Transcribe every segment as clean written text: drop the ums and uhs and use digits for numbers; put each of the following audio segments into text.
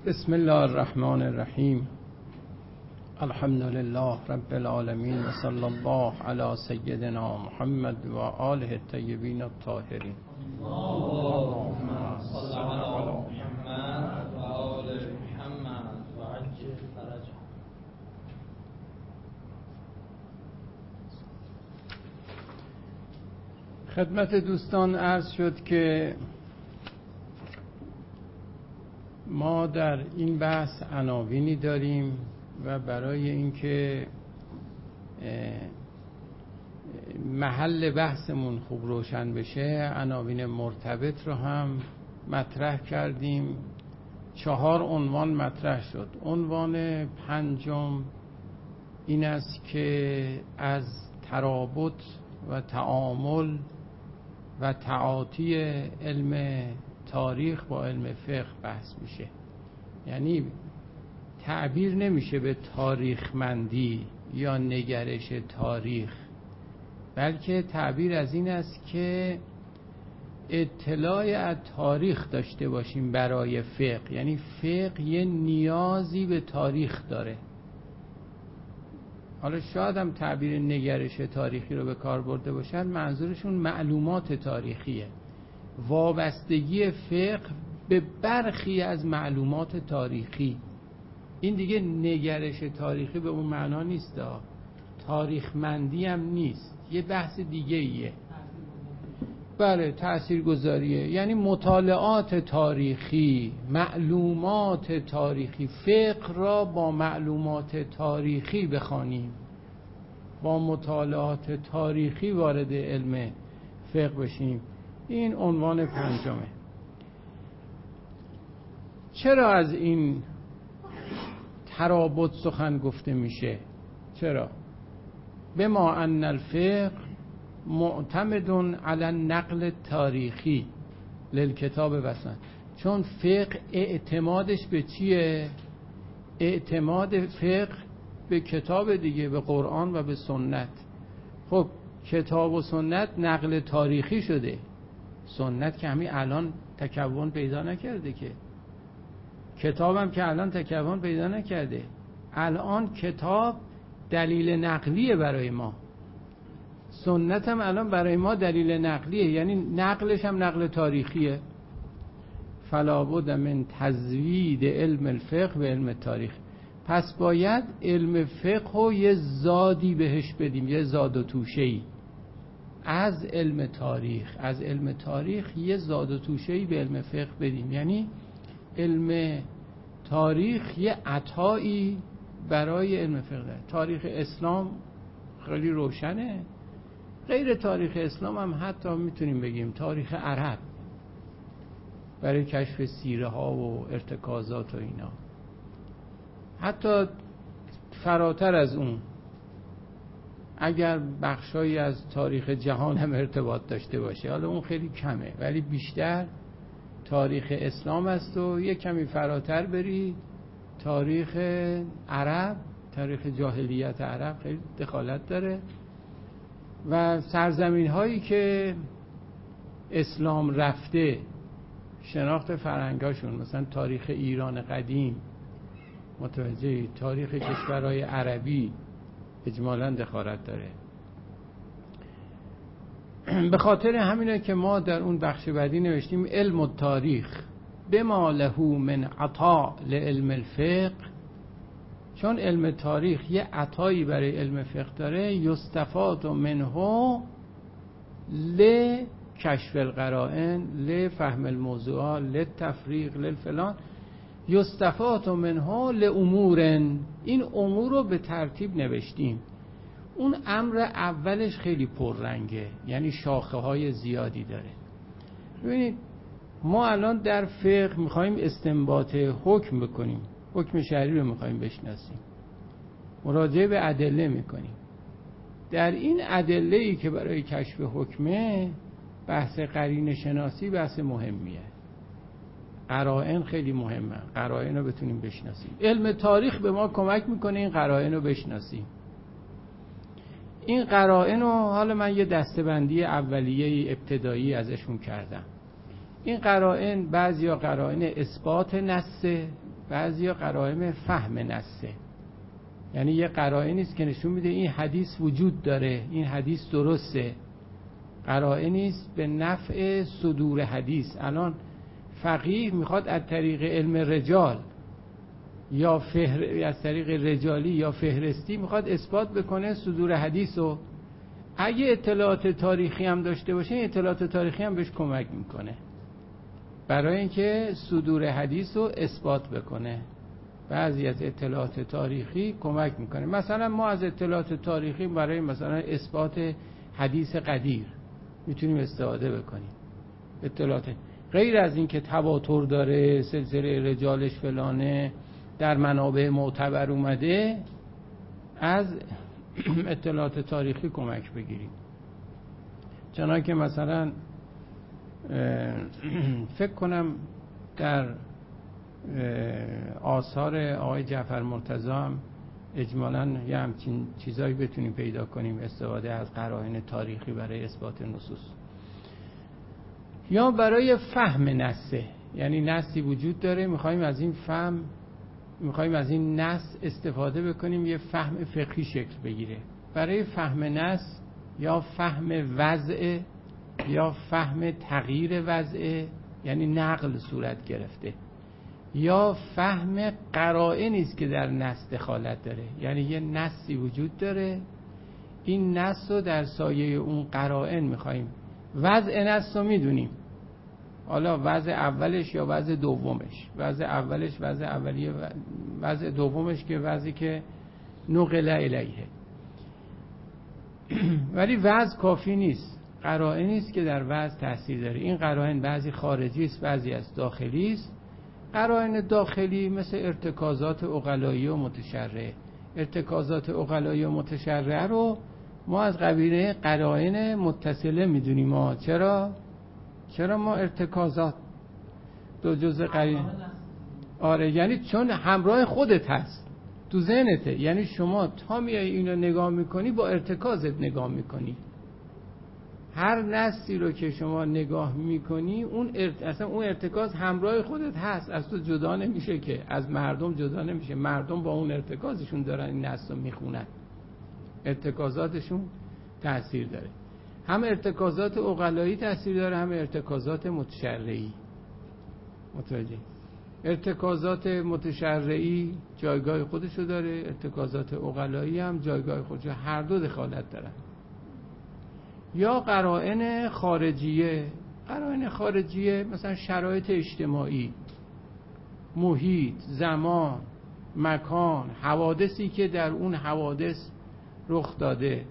بسم الله الرحمن الرحیم. الحمد لله رب العالمین و صلی الله علی سیدنا محمد و آله الطیبین الطاهرین. اللهم صل علی محمد و آل محمد و عجل فرجهم. خدمت دوستان عرض شد که ما در این بحث عناوینی داریم و برای اینکه محل بحثمون خوب روشن بشه عناوین مرتبط رو هم مطرح کردیم. 4 عنوان مطرح شد. عنوان 5 این است که از ترابط و تعامل و تعاطی علم تاریخ با علم فقه بحث میشه. یعنی تعبیر نمیشه به تاریخمندی یا نگرش تاریخ، بلکه تعبیر از این است که اطلاع از تاریخ داشته باشیم برای فقه. یعنی فقه یه نیازی به تاریخ داره. حالا شاید هم تعبیر نگرش تاریخی رو به کار برده باشن، منظورشون معلومات تاریخیه، وابستگی فقه به برخی از معلومات تاریخی. این دیگه نگرش تاریخی به اون معنا نیست، تاریخمندی هم نیست، یه بحث دیگه ایه. بله، تاثیرگذاریه، یعنی مطالعات تاریخی، معلومات تاریخی. فقه را با معلومات تاریخی بخوانیم، با مطالعات تاریخی وارد علم فقه بشیم. این عنوان 5. چرا از این ترابط سخن گفته میشه؟ چرا؟ بما ان الفقه معتمد علی النقل تاریخی للکتاب و سنت. چون فقه اعتمادش به چیه؟ اعتماد فقه به کتاب دیگه، به قرآن و به سنت. خب کتاب و سنت نقل تاریخی شده، سنت که همین الان تکون پیدا نکرده، که کتاب هم که الان تکون پیدا نکرده. الان کتاب دلیل نقلیه برای ما، سنت هم الان برای ما دلیل نقلیه، یعنی نقلش هم نقل تاریخیه. فلا بد من تزوید علم الفقه به علم تاریخ. پس باید علم فقه رو یه زادی بهش بدیم، یه زاد و توشه‌ای از علم تاریخ. از علم تاریخ یه زاد و توشه‌ای به علم فقه بدیم. یعنی علم تاریخ یه عطایی برای علم فقه داره. تاریخ اسلام خیلی روشنه. غیر تاریخ اسلام هم حتی میتونیم بگیم تاریخ عرب، برای کشف سیره ها و ارتکازات و اینا. حتی فراتر از اون، اگر بخشایی از تاریخ جهان هم ارتباط داشته باشه، حالا اون خیلی کمه، ولی بیشتر تاریخ اسلام است. و یک کمی فراتر برید، تاریخ عرب، تاریخ جاهلیت عرب خیلی دخالت داره. و سرزمین هایی که اسلام رفته، شناخت فرهنگاشون، مثلا تاریخ ایران قدیم، متوجه تاریخ کشورهای عربی اجمالاً دخالت داره. به خاطر همینه که ما در اون بخش بعدی نوشتیم علم التاریخ بما له من عطاء لعلم الفقه. چون علم تاریخ یه عطایی برای علم فقه داره، یستفاد منه لکشف القرائن، لفهم الموضوعات، للتفریق، للفلان. یستفاد منه لامور. این امور رو به ترتیب نوشتیم. اون امر اولش خیلی پررنگه، یعنی شاخه های زیادی داره. ببینید ما الان در فقه میخوایم استنباط حکم بکنیم، حکم شرعی رو میخوایم بشناسیم، مراجعه به ادله میکنیم. در این ادله‌ای که برای کشف حکمه، بحث قرینه شناسی بحث مهمیه. قرائن خیلی مهمه، قرائن رو بتونیم بشناسیم. علم تاریخ به ما کمک میکنه این قرائن رو بشناسیم. این قرائن رو حالا من یه دسته‌بندی اولیه ابتدایی ازشون کردم. این قرائن بعضیا قرائن اثبات نص، بعضیا قرائن فهم نسه، یعنی یه قرائنی است که نشون میده این حدیث وجود داره، این حدیث درسته، قرائنی است به نفع صدور حدیث. الان فقیه میخواد از طریق علم رجال یا از طریق رجالی یا فهرستی میخواد اثبات بکنه صدور حدیث رو. اگه اطلاعات تاریخی هم داشته باشه، اطلاعات تاریخی هم بهش کمک میکنه برای اینکه صدور حدیث رو اثبات بکنه. بعضی از اطلاعات تاریخی کمک میکنه. مثلا ما از اطلاعات تاریخی برای مثلا اثبات حدیث قدیر میتونیم استفاده بکنیم. اطلاعات غیر از این که تواتر داره، سلسله رجالش فلانه، در منابع معتبر اومده، از اطلاعات تاریخی کمک بگیریم. چنانکه که مثلا فکر کنم در آثار آقای جعفر مرتضی هم اجمالاً یه همچین چیزایی بتونیم پیدا کنیم، استفاده از قرائن تاریخی برای اثبات نصوص. یا برای فهم نسه، یعنی نسی وجود داره، میخوایم از این نس استفاده بکنیم یه فهم فقهی شکل بگیره. برای فهم نس یا فهم وضع یا فهم تغییر وضع، یعنی نقل صورت گرفته، یا فهم قرائنی است که در نس دخالت داره، یعنی یه نسی وجود داره، این نس رو در سایه اون قرائن میخوایم. وضع نس رو میدونیم، حالا وضع اولش یا وضع دومش، وضع اولش وضع اولیه، وضع دومش که وضعی که نقل الیه. ولی وضع کافی نیست، قرائنی است که در وضع تاثیر داره. این قرائن بعضی خارجی است، بعضی از داخلی است. قرائن داخلی مثل ارتکازات عقلایی و متشرعه. ارتکازات عقلایی و متشرعه رو ما از قبیله قرائن متصله میدونیم. چرا ما ارتکازات دو جزء قرین؟ آره، یعنی چون همراه خودت هست، تو ذهنته، یعنی شما تا میای اینو نگاه میکنی با ارتکازت نگاه میکنی. هر نصی رو که شما نگاه میکنی اصلا اون ارتکاز همراه خودت هست، از تو جدا نمیشه، که از مردم جدا نمیشه. مردم با اون ارتکازشون دارن این نص رو میخونن، ارتکازاتشون تأثیر داره. هم ارتکازات عقلایی تأثیر داره، هم ارتکازات متشرعی. متوجه؟ ارتکازات متشرعی جایگاه خودشو داره، ارتکازات عقلایی هم جایگاه خودشو، هر دو دخالت دارن. یا قرائن خارجیه. قرائن خارجیه مثلا شرایط اجتماعی، محیط، زمان، مکان، حوادثی که در اون حوادث رخ داده.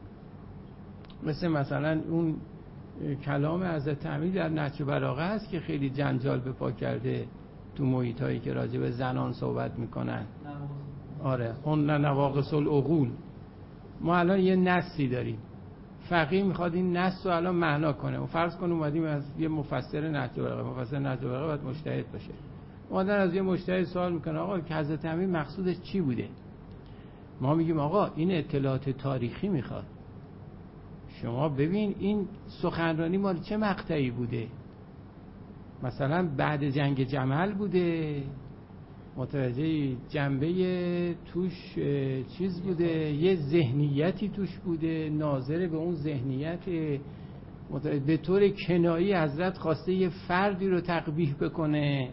مثلا اون کلام حضرت امیر در نهج البلاغه است که خیلی جنجال به پا کرده تو محیط هایی که راجع به زنان صحبت میکنن. آره، هن نواقص العقول. ما الان یه نصی داریم، فقیه میخواد این نص رو الان معنا کنه. و فرض کن اومدیم از یه مفسر نهج البلاغه، مفسر نهج البلاغه باید مجتهد باشه، اومدن از یه مجتهد سوال میکنه آقا که حضرت امیر مقصودش چی بوده؟ ما میگیم آقا این اطلاعات تاریخی میخواد. شما ببین این سخنرانی مال چه مقطعی بوده، مثلا بعد جنگ جمل بوده، متوجه جنبه توش چیز بوده، یه ذهنیتی توش بوده، ناظر به اون ذهنیت، به طور کنایی حضرت خواسته یه فردی رو تقبیح بکنه،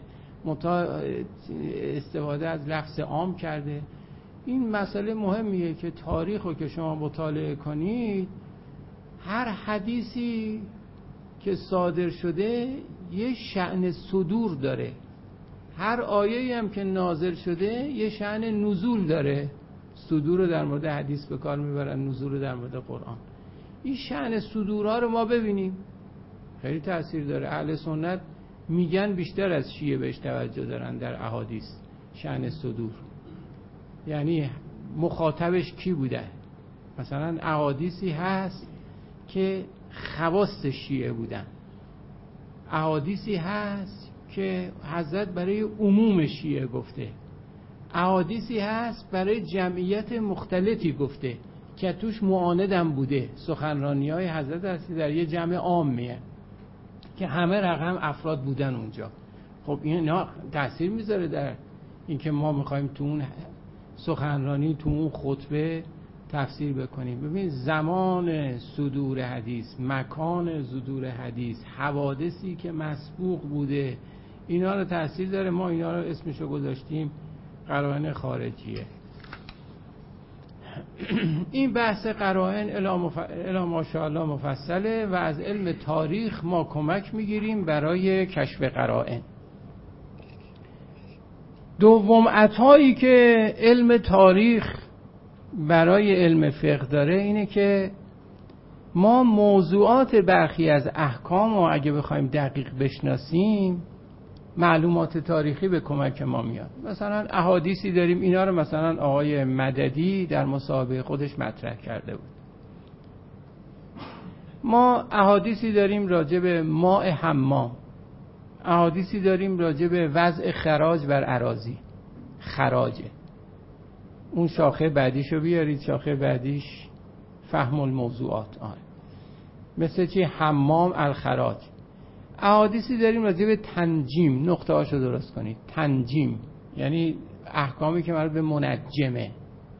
استفاده از لفظ عام کرده. این مسئله مهمیه که تاریخ رو که شما مطالعه کنید، هر حدیثی که صادر شده یه شأن صدور داره، هر آیه‌ای هم که نازل شده یه شأن نزول داره. صدور رو در مورد حدیث به کار میبرن، نزول رو در مورد قرآن. این شأن صدورها رو ما ببینیم، خیلی تأثیر داره. اهل سنت میگن بیشتر از شیعه بهش توجه دارن در احادیث. شأن صدور یعنی مخاطبش کی بوده؟ مثلا احادیثی هست که خواص شیعه بودن، احادیثی هست که حضرت برای عموم شیعه گفته، احادیثی هست برای جمعیت مختلفی گفته که توش معاندم بوده. سخنرانی های حضرت هستی در یه جمع عامیه که همه رقم افراد بودن اونجا. خب این تأثیر میذاره در اینکه ما میخوایم تو اون سخنرانی، تو اون خطبه تفسیر بکنیم. ببین زمان صدور حدیث، مکان صدور حدیث، حوادثی که مسبوق بوده، اینا رو تاثیر داره. ما اینا رو اسمشو گذاشتیم قرائن خارجیه. این بحث قرائن الی ماشاءالله مفصله و از علم تاریخ ما کمک میگیریم برای کشف قرائن. دوم عطایی که علم تاریخ برای علم فقه داره اینه که ما موضوعات برخی از احکام رو اگه بخوایم دقیق بشناسیم، معلومات تاریخی به کمک ما میاد. مثلا احادیثی داریم، اینا رو مثلا آقای مددی در مصاحبه خودش مطرح کرده بود. ما احادیثی داریم راجع به ماء حمام، احادیثی داریم راجع به وضع خراج بر اراضی. خراجه اون شاخه بعدیشو بیارید، شاخه بعدیش فهم الموضوعات. مثل چی؟ حمام الخراج. احادیثی داریم راجع به تنجیم، نقطه هاشو درست کنید. تنجیم یعنی احکامی که مربوط به منجمه.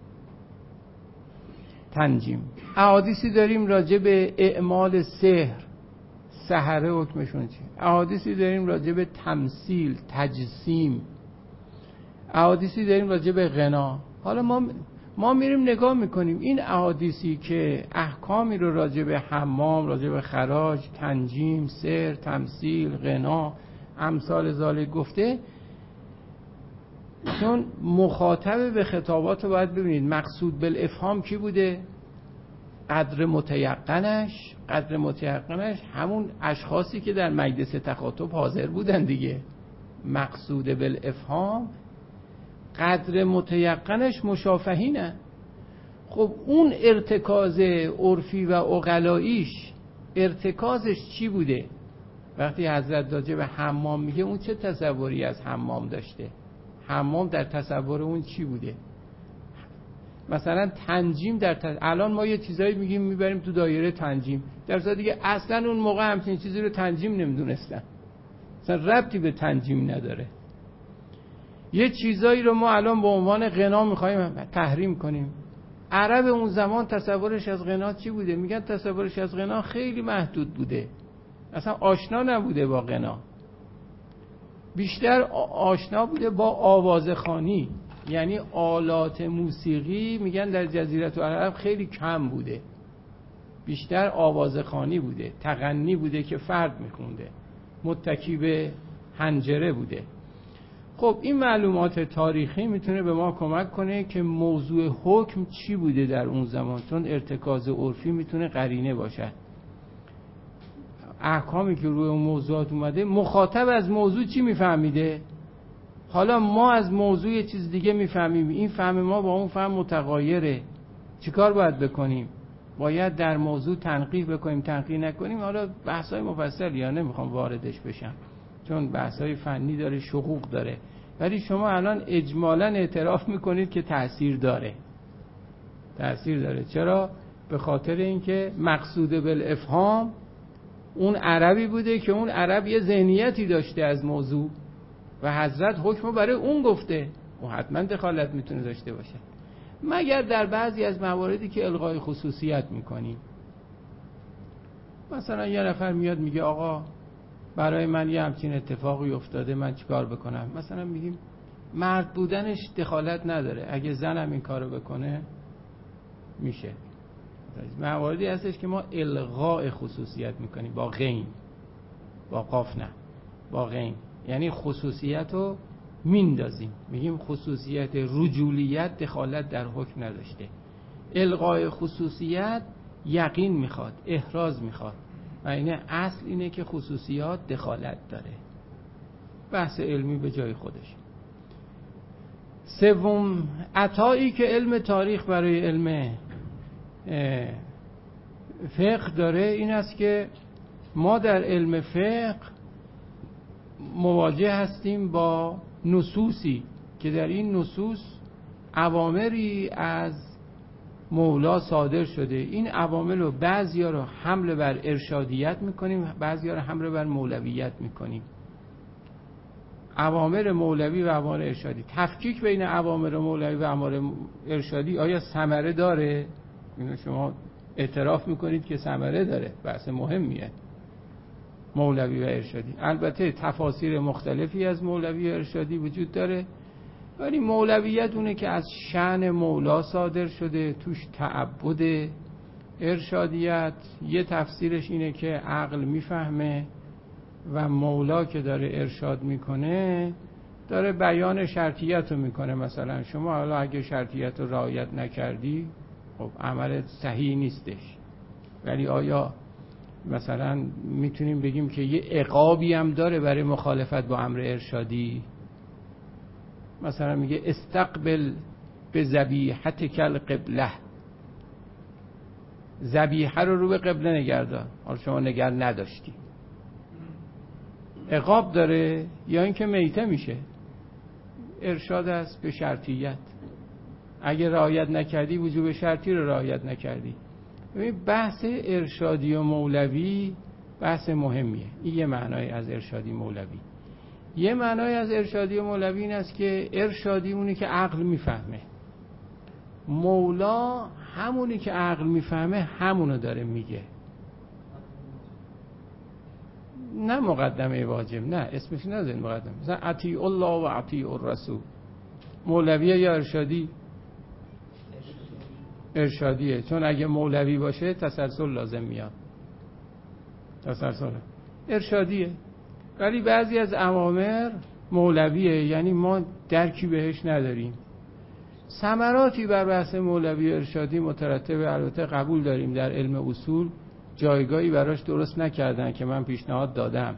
تنجیم. احادیثی داریم راجع به اعمال سحر، سحره حکمشون چی. احادیثی داریم راجع به تمثیل، تجسیم. احادیثی داریم راجع به غنا. حالا ما میریم نگاه میکنیم این احادیثی که احکامی رو راجع به حمام، راجع به خراج، تنجیم، سحر، تمثیل، غنا، امثال ذالک گفته، چون مخاطب به خطابات رو باید ببینید. مقصود بالافهام کی بوده؟ قدر متیقنش همون اشخاصی که در مجلس تخاطب حاضر بودن دیگه. مقصود بالافهام قدر متیقنش مشافهینه. خب اون ارتکاز عرفی و عقلاییش ارتکازش چی بوده؟ وقتی حضرت راجع به حمام میگه اون چه تصوری از حمام داشته؟ حمام در تصور اون چی بوده؟ مثلا تنجیم الان ما یه چیزایی میگیم میبریم تو دایره تنجیم، در صورتی دیگه اصلا اون موقع همچین چیزی رو تنجیم نمیدونستن، اصلا ربطی به تنجیم نداره. یه چیزایی رو ما الان به عنوان غنا میخوایم تحریم کنیم. عرب اون زمان تصورش از غنا چی بوده؟ میگن تصورش از غنا خیلی محدود بوده، اصلا آشنا نبوده با غنا، بیشتر آشنا بوده با آوازخوانی، یعنی آلات موسیقی. میگن در جزیره العرب خیلی کم بوده، بیشتر آوازخوانی بوده، تغنی بوده که فرد میخونده، متکی به حنجره بوده. خب این معلومات تاریخی میتونه به ما کمک کنه که موضوع حکم چی بوده در اون زمان، چون ارتکاز عرفی میتونه قرینه باشد. احکامی که روی اون موضوعات اومده، مخاطب از موضوع چی میفهمیده؟ حالا ما از موضوع یه چیز دیگه میفهمیم، این فهم ما با اون فهم متغایره. چیکار باید بکنیم؟ باید در موضوع تنقیح بکنیم، تنقیح نکنیم. حالا بحث‌های مفصلی یا نمیخوام واردش بشم چون بحث‌های فنی داره، شقوق داره، ولی شما الان اجمالاً اعتراف میکنید که تأثیر داره. چرا؟ به خاطر اینکه مقصود بالافهام اون عربی بوده که اون عرب یه ذهنیتی داشته از موضوع و حضرت حکم برای اون گفته، اون حتما دخالت میتونه داشته باشه، مگر در بعضی از مواردی که الغای خصوصیت میکنیم. مثلا یه نفر میاد میگه آقا برای من یه همچین اتفاقی افتاده، من چیکار بکنم؟ مثلا میگیم مرد بودنش دخالت نداره، اگه زنم این کارو بکنه میشه. مواردی هستش که ما الغاء خصوصیت میکنیم با غین، با قاف نه، با غین، یعنی خصوصیت رو میندازیم، میگیم خصوصیت رجولیت دخالت در حکم نداشته. الغاء خصوصیت یقین میخواد، احراز میخواد، و اینه اصل اینه که خصوصیات دخالت داره. بحث علمی به جای خودش. سوم عطایی که علم تاریخ برای علم فقه داره این است که ما در علم فقه مواجه هستیم با نصوصی که در این نصوص اوامری از مولا صادر شده. این اوامر رو بعضیا رو حمل بر ارشادیت میکنیم، بعضیا رو حمل بر مولویت میکنیم. اوامر مولوی و اوامر ارشادی. تفکیک بین اوامر مولوی و اوامر ارشادی آیا ثمره داره؟ اینو شما اعتراف میکنید که ثمره داره، بحث مهمیه. مولوی و ارشادی البته تفاسیر مختلفی از مولوی و ارشادی وجود داره، ولی مولویت اونه که از شأن مولا صادر شده، توش تعبد. ارشادیت یه تفسیرش اینه که عقل میفهمه و مولا که داره ارشاد میکنه داره بیان شرطیت رو میکنه. مثلا شما حالا اگه شرطیت رو رعایت نکردی، خب عملت صحیح نیستش، ولی آیا مثلا میتونیم بگیم که یه عقابی هم داره برای مخالفت با امر ارشادی؟ مثلا میگه استقبل به ذبیحتک القبله، ذبیحه رو به قبله نگردار، حالا شما نگه نداشتی، عقاب داره یا اینکه میته میشه؟ ارشاد است به شرطیت، اگه رعایت نکردی وجوب شرطی رو رعایت نکردی. بحث ارشادی و مولوی بحث مهمیه. این یه معنای از ارشادی مولوی. یه معنای از ارشادی و مولوی این است که ارشادی اونی که عقل میفهمه، مولا همونی که عقل میفهمه همونو داره میگه، نه مقدمه واجب، نه اسمش نذارین مقدمه. مثلا اطیع الله و اطیع الرسول، مولویه یا ارشادی؟ ارشادیه، چون اگه مولوی باشه تسلسل لازم میاد، تسلسل ارشادیه. ولی بعضی از اوامر مولویه، یعنی ما درکی بهش نداریم. ثمراتی بر بحث مولوی ارشادی مترتبه، البته قبول داریم در علم اصول جایگاهی براش درست نکردن که من پیشنهاد دادم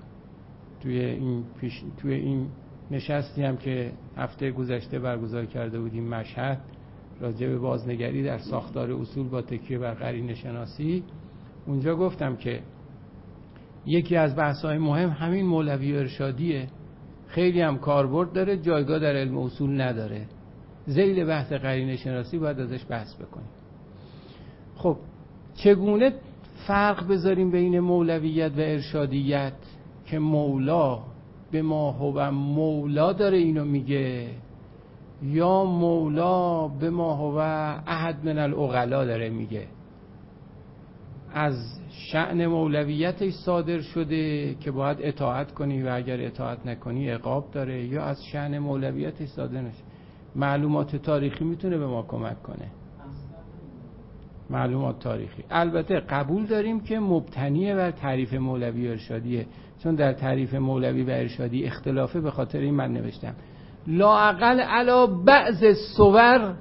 توی این نشستی هم که هفته گذشته برگزار کرده بودیم مشهد، راجع به بازنگری در ساختار اصول با تکیه بر قرینه شناسی. اونجا گفتم که یکی از بحث‌های مهم همین مولوی ارشادیه، خیلی هم کاربرد داره، جایگاه در علم اصول نداره، ذیل بحث قرینه شناسی باید ازش بحث بکنیم. خب چگونه فرق بذاریم بین مولویت و ارشادیت که مولا به ما هو مولا داره اینو میگه، یا مولا به ما هو احد من العقلا داره میگه؟ از شأن مولویتش صادر شده که باید اطاعت کنی و اگر اطاعت نکنی عقاب داره، یا از شأن مولویتش صادر نشه؟ معلومات تاریخی میتونه به ما کمک کنه. معلومات تاریخی البته قبول داریم که مبتنیه بر تعریف مولوی و ارشادیه، چون در تعریف مولوی و ارشادی اختلافه، به خاطر این من نوشتم لااقل علی بعض الصور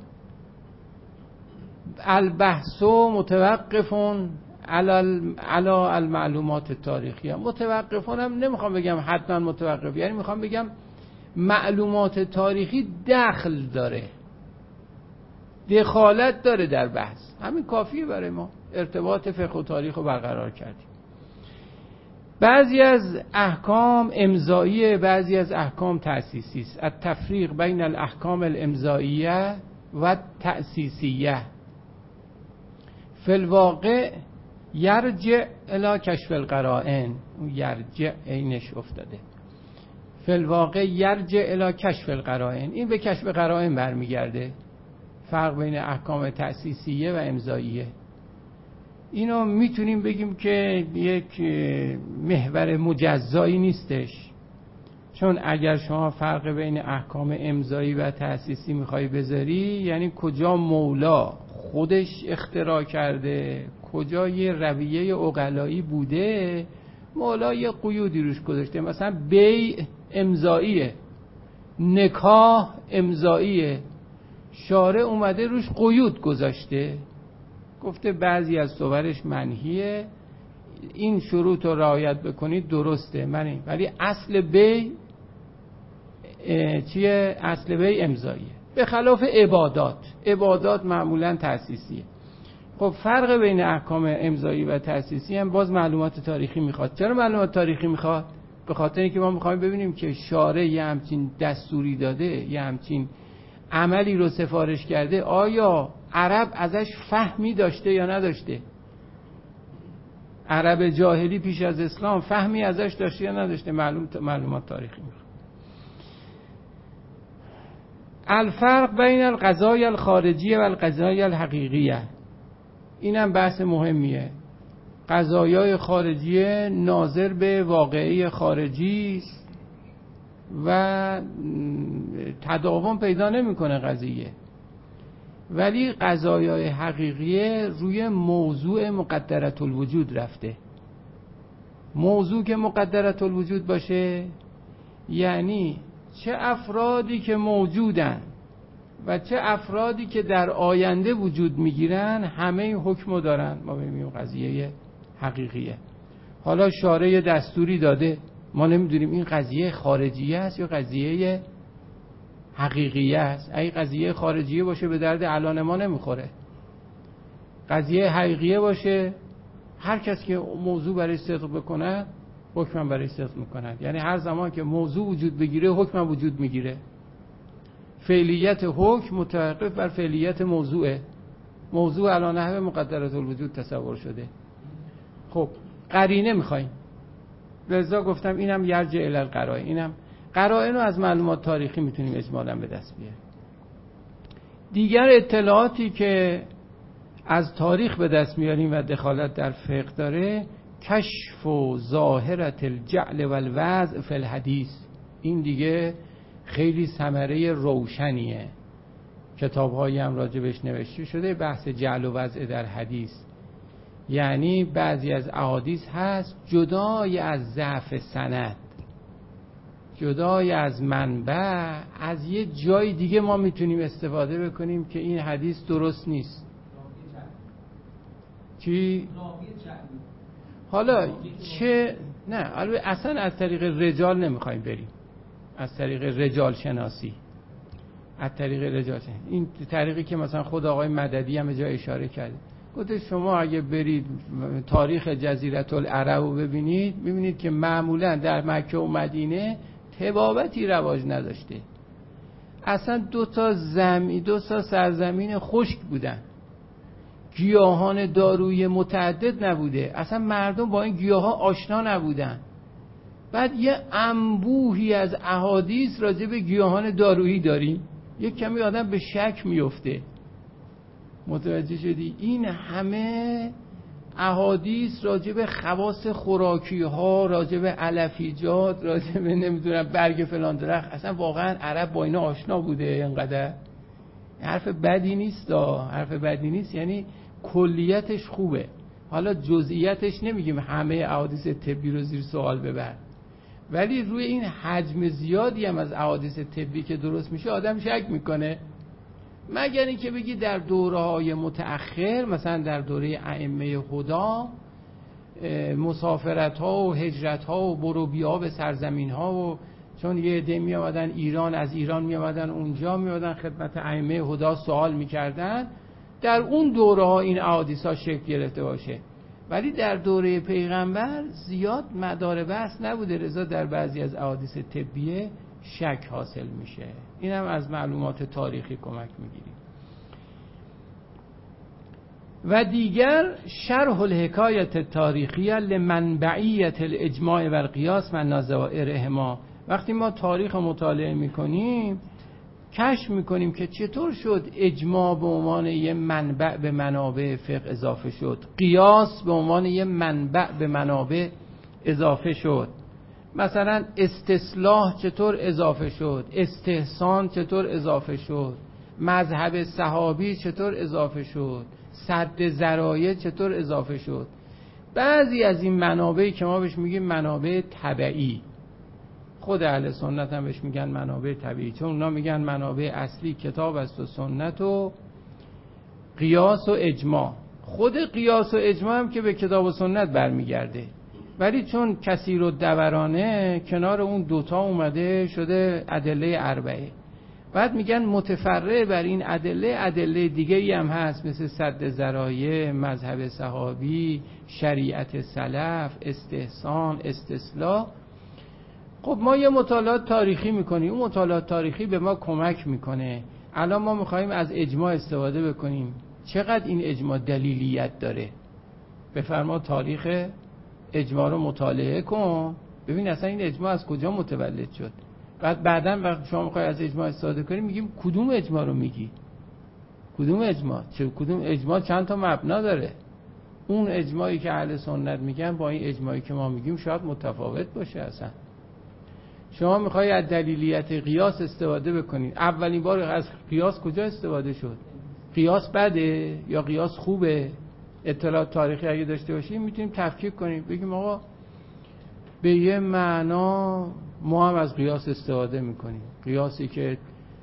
البحث متوقفون علی المعلومات التاریخیه. متوقفون هم نمیخوام بگم حتما متوقف، یعنی میخوام بگم معلومات تاریخی دخل داره، دخالت داره در بحث، همین کافیه برای ما ارتباط فقه و تاریخ رو برقرار کردیم. بعضی از احکام امضاییه، بعضی از احکام تأسیسی است. التفریق بین الاحکام الامضاییه و تأسیسیه فی الواقع یرجع الی کشف القرائن. اون یرجع اینش افتاده، فی الواقع یرجع الی کشف القرائن، این به کشف قرائن برمیگرده. فرق بین احکام تأسیسیه و امضاییه، اینو میتونیم بگیم که یک محور مجزایی نیستش، چون اگر شما فرق بین احکام امضایی و تأسیسی میخوای بذاری، یعنی کجا مولا خودش اختراع کرده، کجا یه رویه عقلایی بوده، مولا یه قیودی روش گذاشته. مثلا بیع امضاییه، نکاح امضاییه، شارع اومده روش قیود گذاشته، گفته بعضی از صورش منهیه، این شروط رو رعایت بکنید درسته منه، ولی اصل بیع چیه؟ اصل بیع امضاییه. به خلاف عبادات معمولا تأسیسیه. خب فرق بین احکام امضایی و تأسیسی هم باز معلومات تاریخی میخواد. چرا معلومات تاریخی میخواد؟ به خاطر اینکه ما میخوایم ببینیم که شارع یه همچین دستوری داده، یه همچین عملی رو سفارش کرده، آیا عرب ازش فهمی داشته یا نداشته؟ عرب جاهلی پیش از اسلام فهمی ازش داشته یا نداشته؟ معلومات تاریخی میخواد. الفرق بین القضایا الخارجیه و القضایا الحقیقیه، اینم بحث مهمیه. قضایای خارجیه ناظر به واقعه خارجی است و تداوم پیدا نمیکنه قضیه، ولی قضایای حقیقیه روی موضوع مقدرة الوجود رفته. موضوع که مقدرة الوجود باشه یعنی چه افرادی که موجودن و چه افرادی که در آینده وجود میگیرن همه حکمو دارن، ما ببینیم قضیه حقیقیه. حالا شارع دستوری داده، ما نمیدونیم این قضیه خارجیه است یا قضیه حقیقیه است. اگه قضیه خارجیه باشه به درد الان ما نمیخوره، قضیه حقیقیه باشه هر کس که موضوع برای صدق بکنه حکم برای صدق میکنن. یعنی هر زمان که موضوع وجود بگیره حکم وجود میگیره. فعلیت حکم متوقف بر فعلیت موضوعه. موضوع الان نحو مقدرة الوجود تصور شده. خب قرینه میخوایم، لذا گفتم اینم یرجع الی القرائن، اینم قرائن رو از معلومات تاریخی میتونیم اجمالا به دست بیاریم. دیگر اطلاعاتی که از تاریخ به دست میاریم و دخالت در فقه داره، کشف و ظاهرة الجعل و الوضع فی الحدیث، این دیگه خیلی ثمره روشنیه. کتاب‌هایی هم راجبش نوشته شده، بحث جعل و وضع در حدیث. یعنی بعضی از احادیث هست جدای از ضعف سند، جدای از منبع، از یه جای دیگه ما میتونیم استفاده بکنیم که این حدیث درست نیست. چی؟ حالا چه؟ نه اصلا از طریق رجال نمیخوایم بریم، از طریق رجال شناسی، از طریق رجال شناسی. این طریقی که مثلا خود آقای مددی هم جای اشاره کرده، گفته شما اگه برید تاریخ جزیره العرب رو ببینید، میبینید که معمولا در مکه و مدینه طبابتی رواج نداشته. اصلا دو تا سرزمین خشک بودن، گیاهان دارویی متعدد نبوده، اصلا مردم با این گیاها آشنا نبودن. بعد یه انبوهی از احادیث راجع به گیاهان دارویی داریم، یک کمی آدم به شک میفته. متوجه شدی؟ این همه احادیث راجع به خواص خوراکی ها، راجع به علفیجات، راجع به نمیدونم برگ فلان درخت، اصلا واقعا عرب با اینا آشنا بوده اینقدر؟ حرف بدی نیست، حرف بدی نیست، یعنی کلیتش خوبه. حالا جزئیاتش نمیگیم همه احادیث طبی رو زیر سوال ببر، ولی روی این حجم زیادی هم از احادیث طبی که درست میشه آدم شک میکنه. مگر اینکه بگی در دوره‌های متأخر، مثلا در دوره ائمه هدا، مسافرت‌ها و هجرت‌ها و بروبی‌ها به سرزمین‌ها، و چون یه عده می‌آمدن ایران، از ایران می‌آمدن اونجا، می‌آمدن خدمت ائمه هدا سوال می‌کردن، در اون دوره‌ها این احادیث‌ها شکل گرفته باشه. ولی در دوره پیغمبر زیاد مدار بحث نبوده، لذا در بعضی از احادیث طبیه شک حاصل میشه. این هم از معلومات تاریخی کمک میگیریم. و دیگر شرح الحکایت تاریخیه لمنبعیت الاجماع و القیاس من نظائرهما. وقتی ما تاریخ مطالعه میکنیم کشف میکنیم که چطور شد اجماع به عنوان یه منبع به منابع فقه اضافه شد، قیاس به عنوان یه منبع به منابع اضافه شد، مثلا استصلاح چطور اضافه شد، استحسان چطور اضافه شد، مذهب صحابی چطور اضافه شد، سد ذرایع چطور اضافه شد. بعضی از این منابعی که ما بهش میگیم منابع تبعی، خود اهل سنت هم بهش میگن منابع طبیعی، چون اونا میگن منابع اصلی کتاب است و سنت و قیاس و اجماع. خود قیاس و اجماع هم که به کتاب و سنت برمیگرده، ولی چون کثیر الدورانه کنار اون دوتا اومده شده ادله اربعه. بعد میگن متفرع بر این ادله دیگه هم هست، مثل سد ذرایع، مذهب صحابی، شریعت سلف، استحسان، استصلاح. خب ما یه مطالعات تاریخی میکنیم، اون مطالعات تاریخی به ما کمک میکنه. الان ما میخوایم از اجماع استفاده بکنیم، چقدر این اجماع دلیلیت داره. بفرما تاریخ اجماع رو مطالعه کن، ببین اصلا این اجماع از کجا متولد شد. بعداً وقتی شما میخوای از اجماع استفاده کنی میگیم کدوم اجماع رو میگی؟ کدوم اجماع؟ کدوم اجماع چند تا مبنا داره؟ اون اجماعی که اهل سنت میگن با این اجماعی که ما میگیم شاید متفاوت باشه. اصلا شما میخوای از دلیلیت قیاس استفاده بکنید، اولین بار از قیاس کجا استفاده شد؟ قیاس بده یا قیاس خوبه؟ اطلاعات تاریخی اگه داشته باشیم میتونیم تفکیک کنیم، بگیم آقا به یه معنا ما هم از قیاس استفاده میکنیم، قیاسی که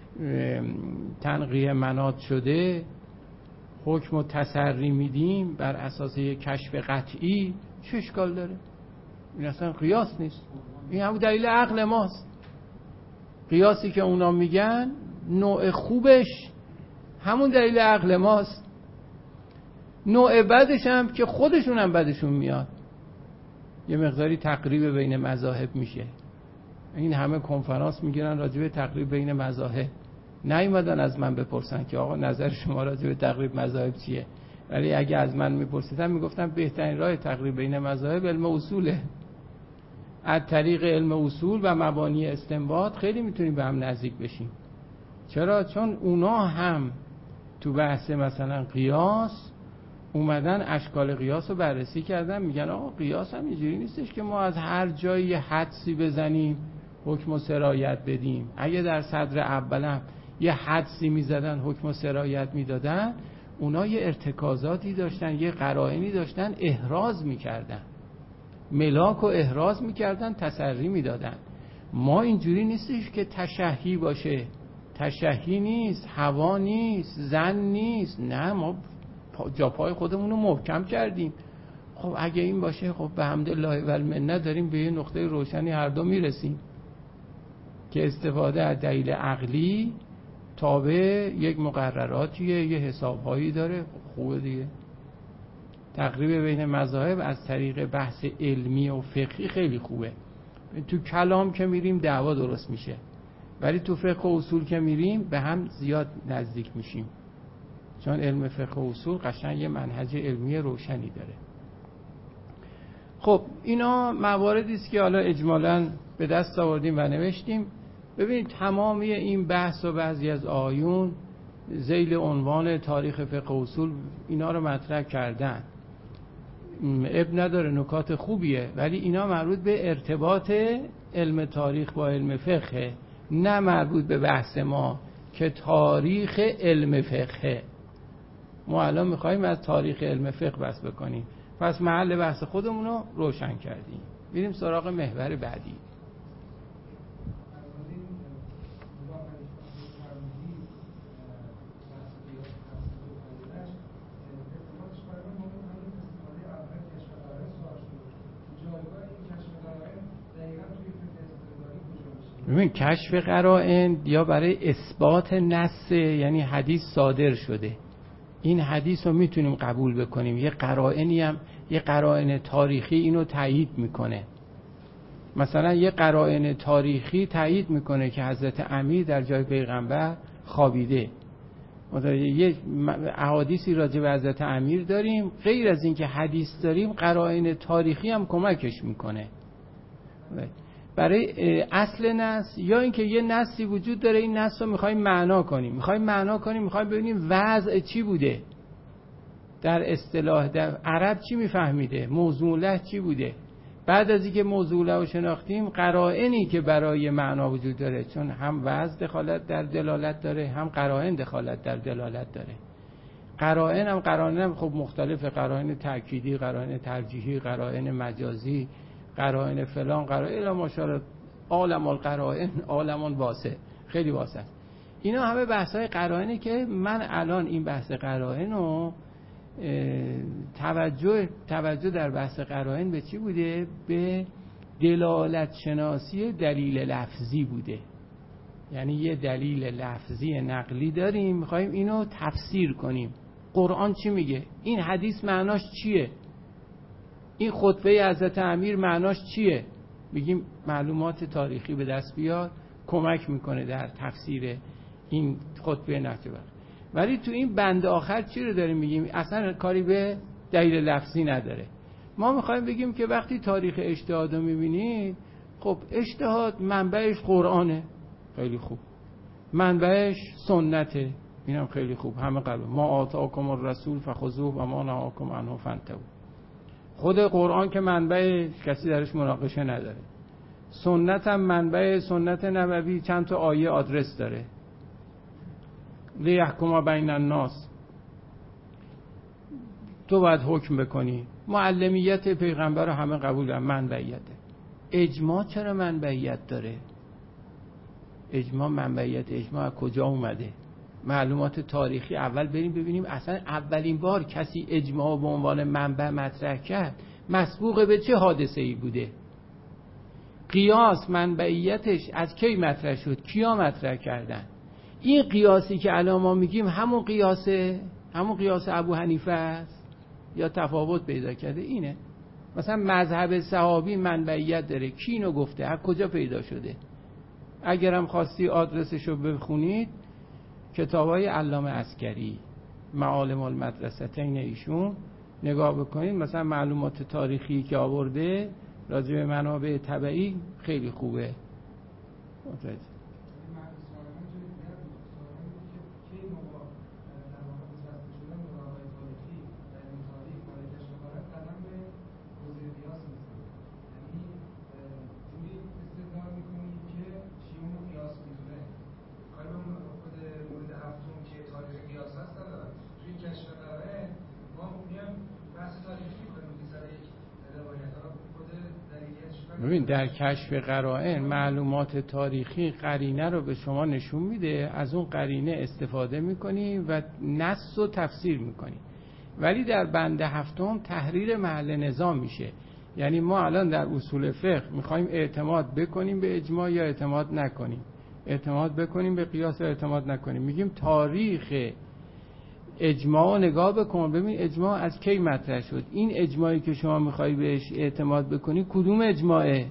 تنقیه مناط شده حکم و تسری میدیم بر اساس یک کشف قطعی، چه اشکال داره؟ این اصلا قیاس نیست، این همون دلیل عقل ماست. قیاسی که اونا میگن نوع خوبش همون دلیل عقل ماست، نوع بدش هم که خودشون هم بدشون میاد، یه مقداری تقریب بین مذاهب میشه. این همه کنفرانس میگیرن راجع به تقریب بین مذاهب، نیومدن از من بپرسن که آقا نظر شما راجع به تقریب مذاهب چیه، ولی اگه از من میپرسیدن میگفتم بهترین راه تقریب بین مذاهب علم اصوله. از طریق علم اصول و مبانی استنباط خیلی میتونیم به هم نزدیک بشیم. چرا؟ چون اونا هم تو بحث مثلا قیاس اومدن اشکال قیاس رو بررسی کردن، میگن آقا قیاس هم اینجوری نیستش که ما از هر جایی یه حدسی بزنیم حکم و سرایت بدیم. اگه در صدر اولم یه حدسی میزدن حکم و سرایت میدادن، اونا یه ارتکازاتی داشتن، یه قرائنی داشتن، احراز میکردن، ملاک و احراز میکردن، تسری میدادن. ما اینجوری نیستش که تشهی باشه، تشهی نیست، هوا نیست، زن نیست، نه ما جا پای خودمون رو محکم کردیم. خب اگه این باشه خب به حمدالله و المنه داریم به یه نقطه روشنی هر دو میرسیم که استفاده از دلیل عقلی تابع یک مقرراتیه، یه حسابهایی داره. خوبه دیگه. تقریب بین مذاهب از طریق بحث علمی و فقهی خیلی خوبه. تو کلام که میریم دعوا درست میشه، ولی تو فقه و اصول که میریم به هم زیاد نزدیک میشیم، چون علم فقه و اصول قشنگ یه منهج علمی روشنی داره. خب اینا مواردی است که حالا اجمالاً به دست آوردیم و نوشتیم. ببینید تمامی این بحث و بعضی از آیون ذیل عنوان تاریخ فقه و اصول اینا رو مطرح کردن. اب نداره، نکات خوبیه، ولی اینا مربوط به ارتباط علم تاریخ با علم فقه، نه مربوط به بحث ما که تاریخ علم فقه. ما الان میخواییم از تاریخ علم فقه بحث بکنیم، پس محل بحث خودمون رو روشن کردیم. بریم سراغ محور بعدی. ببین کشف قرائن یا برای اثبات نص، یعنی حدیث صادر شده، این حدیث رو میتونیم قبول بکنیم، یه قرائنی هم، یه قرائن تاریخی اینو تایید میکنه. مثلا یه قرائن تاریخی تایید میکنه که حضرت امیر در جای پیغمبر خوابیده. یه احادیثی راجع به حضرت امیر داریم، غیر از این که حدیث داریم قرائن تاریخی هم کمکش میکنه برای اصل نص، یا اینکه یه نصی وجود داره، این نص رو میخوایم معنا کنیم، میخوایم ببینیم وضع چی بوده، در اصطلاح در عرب چی میفهمیده، موضوع له چی بوده. بعد از اینکه موضوع له رو شناختیم، قرائنی که برای معنا وجود داره، چون هم وضع دخالت در دلالت داره، هم قرائن دخالت در دلالت داره. قرائن هم خب مختلف، قرائن تأکیدی، قرائن ترجیحی، قرائن مجازی، قرائن فلان، قرائن الا ماشاءالله عالم القرائن، عالم واسع، خیلی واسع است. اینا همه بحث‌های قرائنی که من الان این بحث قرائن رو توجه در بحث قرائن به چی بوده؟ به دلالت شناسی دلیل لفظی بوده. یعنی یه دلیل لفظی نقلی داریم، می‌خوایم اینو تفسیر کنیم. قرآن چی میگه؟ این حدیث معناش چیه؟ این خطبه حضرت امیر معناش چیه؟ میگیم معلومات تاریخی به دست بیاد، کمک میکنه در تفسیر این خطبه نهج بلاغه. ولی تو این بند آخر چی رو داریم میگیم؟ اصلا کاری به دلیل لفظی نداره. ما میخوایم بگیم که وقتی تاریخ اجتهاد رو میبینید، خب اجتهاد منبعش قرآنه، خیلی خوب. منبعش سنته، اینم خیلی خوب. همه قبل ما آتاکم الرسول فخذوه و ما نهاکم عنه فانتهوا. خود قرآن که منبع کسی درش مناقشه نداره. سنت هم منبع سنت نبوی چند تا آیه آدرس داره. لیحکم بین الناس، تو باید حکم بکنی. معلمیت پیغمبر رو همه قبول دارن، منبعیته. اجماع چرا منبعیت داره؟ اجماع منبعیت، اجماع از کجا اومده؟ معلومات تاریخی اول بریم ببینیم اصلا اولین بار کسی اجماع به عنوان منبع مطرح کرد مسبوق به چه حادثه‌ای بوده؟ قیاس منبعیتش از کی مطرح شد؟ کیا مطرح کردن؟ این قیاسی که الان ما میگیم همون قیاس ابو حنیفه است یا تفاوت پیدا کرده؟ اینه. مثلا مذهب صحابی منبعیت داره، کی اینو گفته؟ از کجا پیدا شده؟ اگرم خواستی آدرسشو بخونید، کتابای علامه عسکری، معالم المدرستین، ایشون نگاه بکنید، مثلا معلومات تاریخی که آورده راجع به منابع طبعی خیلی خوبه. ببین در کشف قرائن معلومات تاریخی قرینه رو به شما نشون میده، از اون قرینه استفاده میکنی و نص رو تفسیر میکنی. ولی در بند هفتم تحریر محل نظام میشه. یعنی ما الان در اصول فقه میخوایم اعتماد بکنیم به اجماع یا اعتماد نکنیم، اعتماد بکنیم به قیاس یا اعتماد نکنیم. میگیم تاریخ اجماع نگاه بکن، ببین اجماع از کی مطرح شد. این اجماعی که شما میخوای بهش اعتماد بکنی کدوم اجماعه؟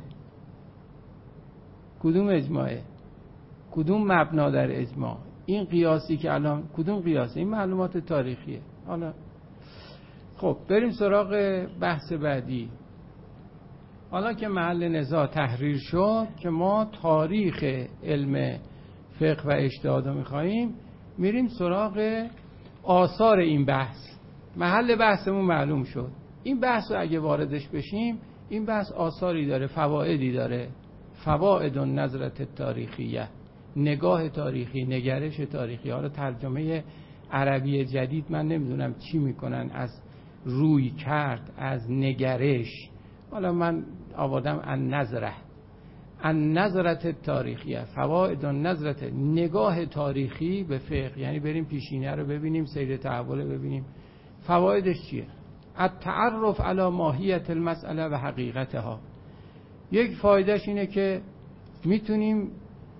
کدوم مبنا در اجماع؟ این قیاسی که الان کدوم قیاسه؟ این معلومات تاریخیه. حالا خب بریم سراغ بحث بعدی. حالا که محل نزاع تحریر شد که ما تاریخ علم فقه و اجتهاد رو میخواییم، میریم سراغ آثار این بحث. محل بحثمون معلوم شد. این بحث رو اگه واردش بشیم، این بحث آثاری داره، فوائدی داره. فوائد نظرت تاریخیه، نگاه تاریخی، نگرش تاریخی. حالا ترجمه عربی جدید من نمیدونم چی میکنن از روی کرد، از نگرش. حالا من آوردم النظرت تاریخیه، فوائد نظرت، نگاه تاریخی به فقه. یعنی بریم پیشینه رو ببینیم، سیر تحول رو ببینیم. فوایدش چیه؟ التعرف علی ماهیت المسئله و حقیقتها. یک فایدهش اینه که میتونیم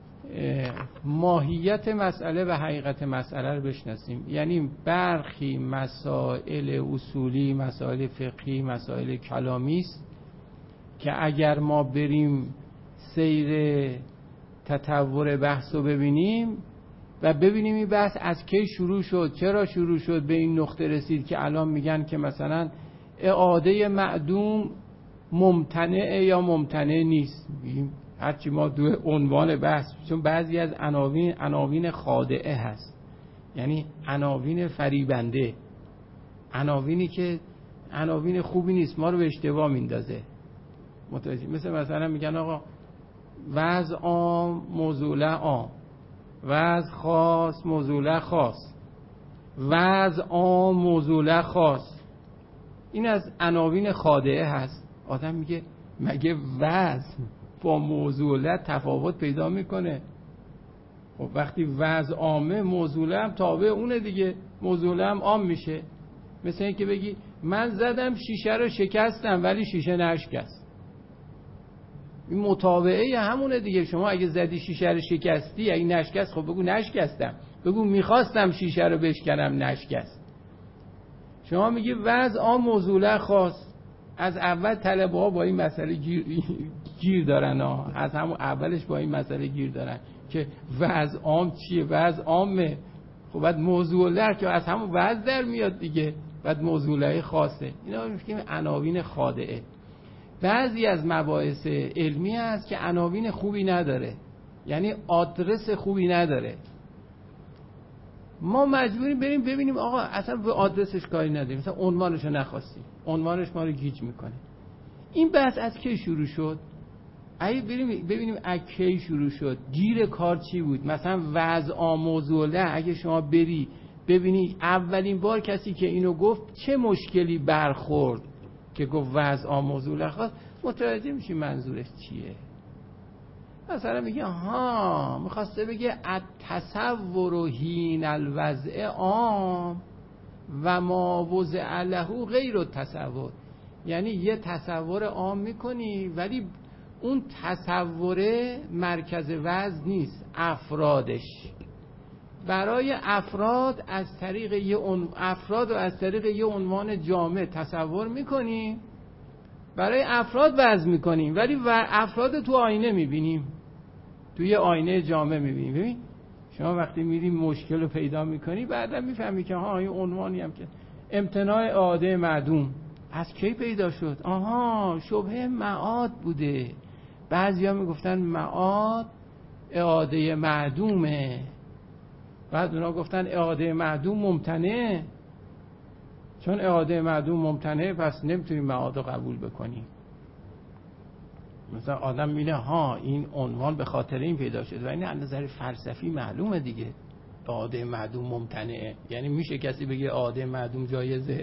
ماهیت مسئله و حقیقت مسئله رو بشناسیم. یعنی برخی مسائل اصولی، مسائل فقهی، مسائل کلامی است که اگر ما بریم سیر تطور بحث رو ببینیم و ببینیم این بحث از کی شروع شد، چرا شروع شد، به این نقطه رسید که الان میگن که مثلا اعاده معدوم ممتنع یا ممتنع نیست. هرچی ما دو عنوان بحث، چون بعضی از عناوین خادعه هست، یعنی عناوین فریبنده، عناوینی که عناوین خوبی نیست، ما رو به اشتباه میندازه. متوجه؟ مثلا میگن آقا وضع عام موضوع عام، وضع خاص موضوع خاص، وضع عام موضوع خاص. این از عناوین خادعه هست. آدم میگه مگه وضع با موضوع تفاوت پیدا میکنه؟ خب وقتی وضع عامه، موضوع هم تابع اونه دیگه، موضوع هم عام میشه. مثل این که بگی من زدم شیشه رو شکستم ولی شیشه نشکست. این متابعه همونه دیگه. شما اگه زدی شیشه رو شکستی، اگه نشکست خب بگو نشکستم، بگو میخواستم شیشه رو بشکنم نشکست. شما میگی وضع عام موضوع خاص. از اول طلبه ها با این مسئله گیر دارن از همون اولش با این مسئله گیر دارن که وضع عام چیه؟ وضع عامه. خب بعد موضوع که از همون وضع در میاد دیگه، بعد موضوع خاصه. اینا میگیم عناوین خادعه. بعضی از مباحث علمی هست که عناوین خوبی نداره، یعنی آدرس خوبی نداره. ما مجبوریم بریم ببینیم آقا اصلا به آدرسش کاری نداریم، مثلا عنوانش رو نخواستیم، عنوانش ما رو گیج میکنه. این بحث از کی شروع شد؟ اگه بریم ببینیم از کی شروع شد، گیر کار چی بود. مثلا وضع موضوعه، اگه شما بری ببینی اولین بار کسی که اینو گفت چه مشکلی برخورد که گفت وضع موضوعه خواست، متوجه میشی منظورش چیه. مثلا میگه ها میخواسته بگه التصور حین الوضع عام و ما وضع له غیر التصور، یعنی یه تصور عام میکنی ولی اون تصوره مرکز وضع نیست، افرادش. برای افراد از طریق یه عنوان جامع تصور میکنیم، برای افراد وضع میکنیم ولی افراد تو آینه میبینیم، توی آینه جامع میبینیم. ببین شما وقتی میری مشکل رو پیدا میکنی بعدا میفهمی که ها این عنوانی هم که امتناع اعاده معدوم از کی پیدا شد؟ آها شبهه معاد بوده. بعضیا میگفتن معاد اعاده معدومه، بعد اونا گفتن اعاده معدوم ممتنعه، چون اعاده معدوم ممتنعه پس نمیتونیم معاد رو قبول بکنیم. مثلا آدم میگه ها این عنوان به خاطر این پیدا شد و این از نظر فلسفی معلومه دیگه، اعاده معدوم ممتنعه، یعنی میشه کسی بگه اعاده معدوم جایزه؟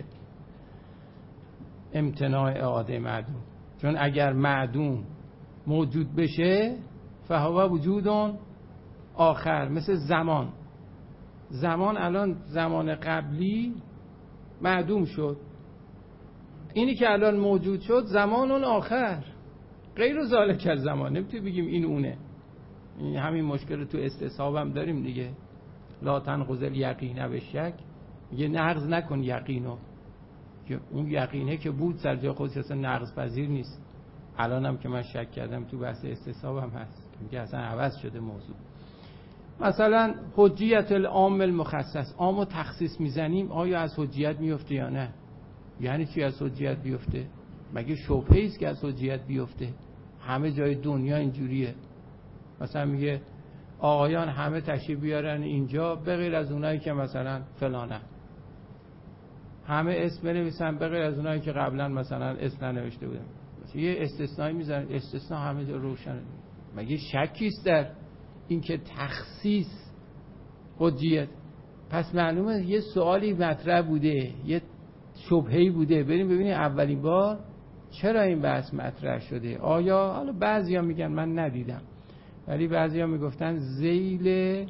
امتناع اعاده معدوم، چون اگر معدوم موجود بشه فهو وجود آخر. مثل زمان الان زمان قبلی معدوم شد، اینی که الان موجود شد زمان اون آخر غیر ذالک الزمان، نمیتونی بگیم این اونه. این همین مشکل تو استصحاب هم داریم دیگه، لا تنقض الیقین بالشک، میگه نقض نکن یقینو، که اون یقینه که بود سر جای خودش اصلا نقض پذیر نیست. الان هم که من شک کردم تو بحث استصحاب هم هست، میگه اصلا عوض شده موضوع. مثلا حجیت العام المخصص، عام و تخصیص میزنیم، آیا از حجیت میفته یا نه؟ یعنی چی از حجیت بیفته؟ مگه شبهه است که از حجیت بیفته؟ همه جای دنیا اینجوریه. مثلا میگه آقایان همه تشریف بیارن اینجا به غیر از اونایی که مثلا فلانه، همه اسم بنویسن به غیر از اونایی که قبلا مثلا اسم ننوشته بودن. یه استثنایی میذارن، استثناء همه جا روشنه. مگه شکی است در اینکه تخصیص حجیت؟ پس معلومه یه سوالی مطرح بوده، یه شبهه‌ای بوده، بریم ببینیم اولین بار چرا این بحث مطرح شده. آیا حالا بعضیا میگن من ندیدم، ولی بعضیا میگفتن ذیل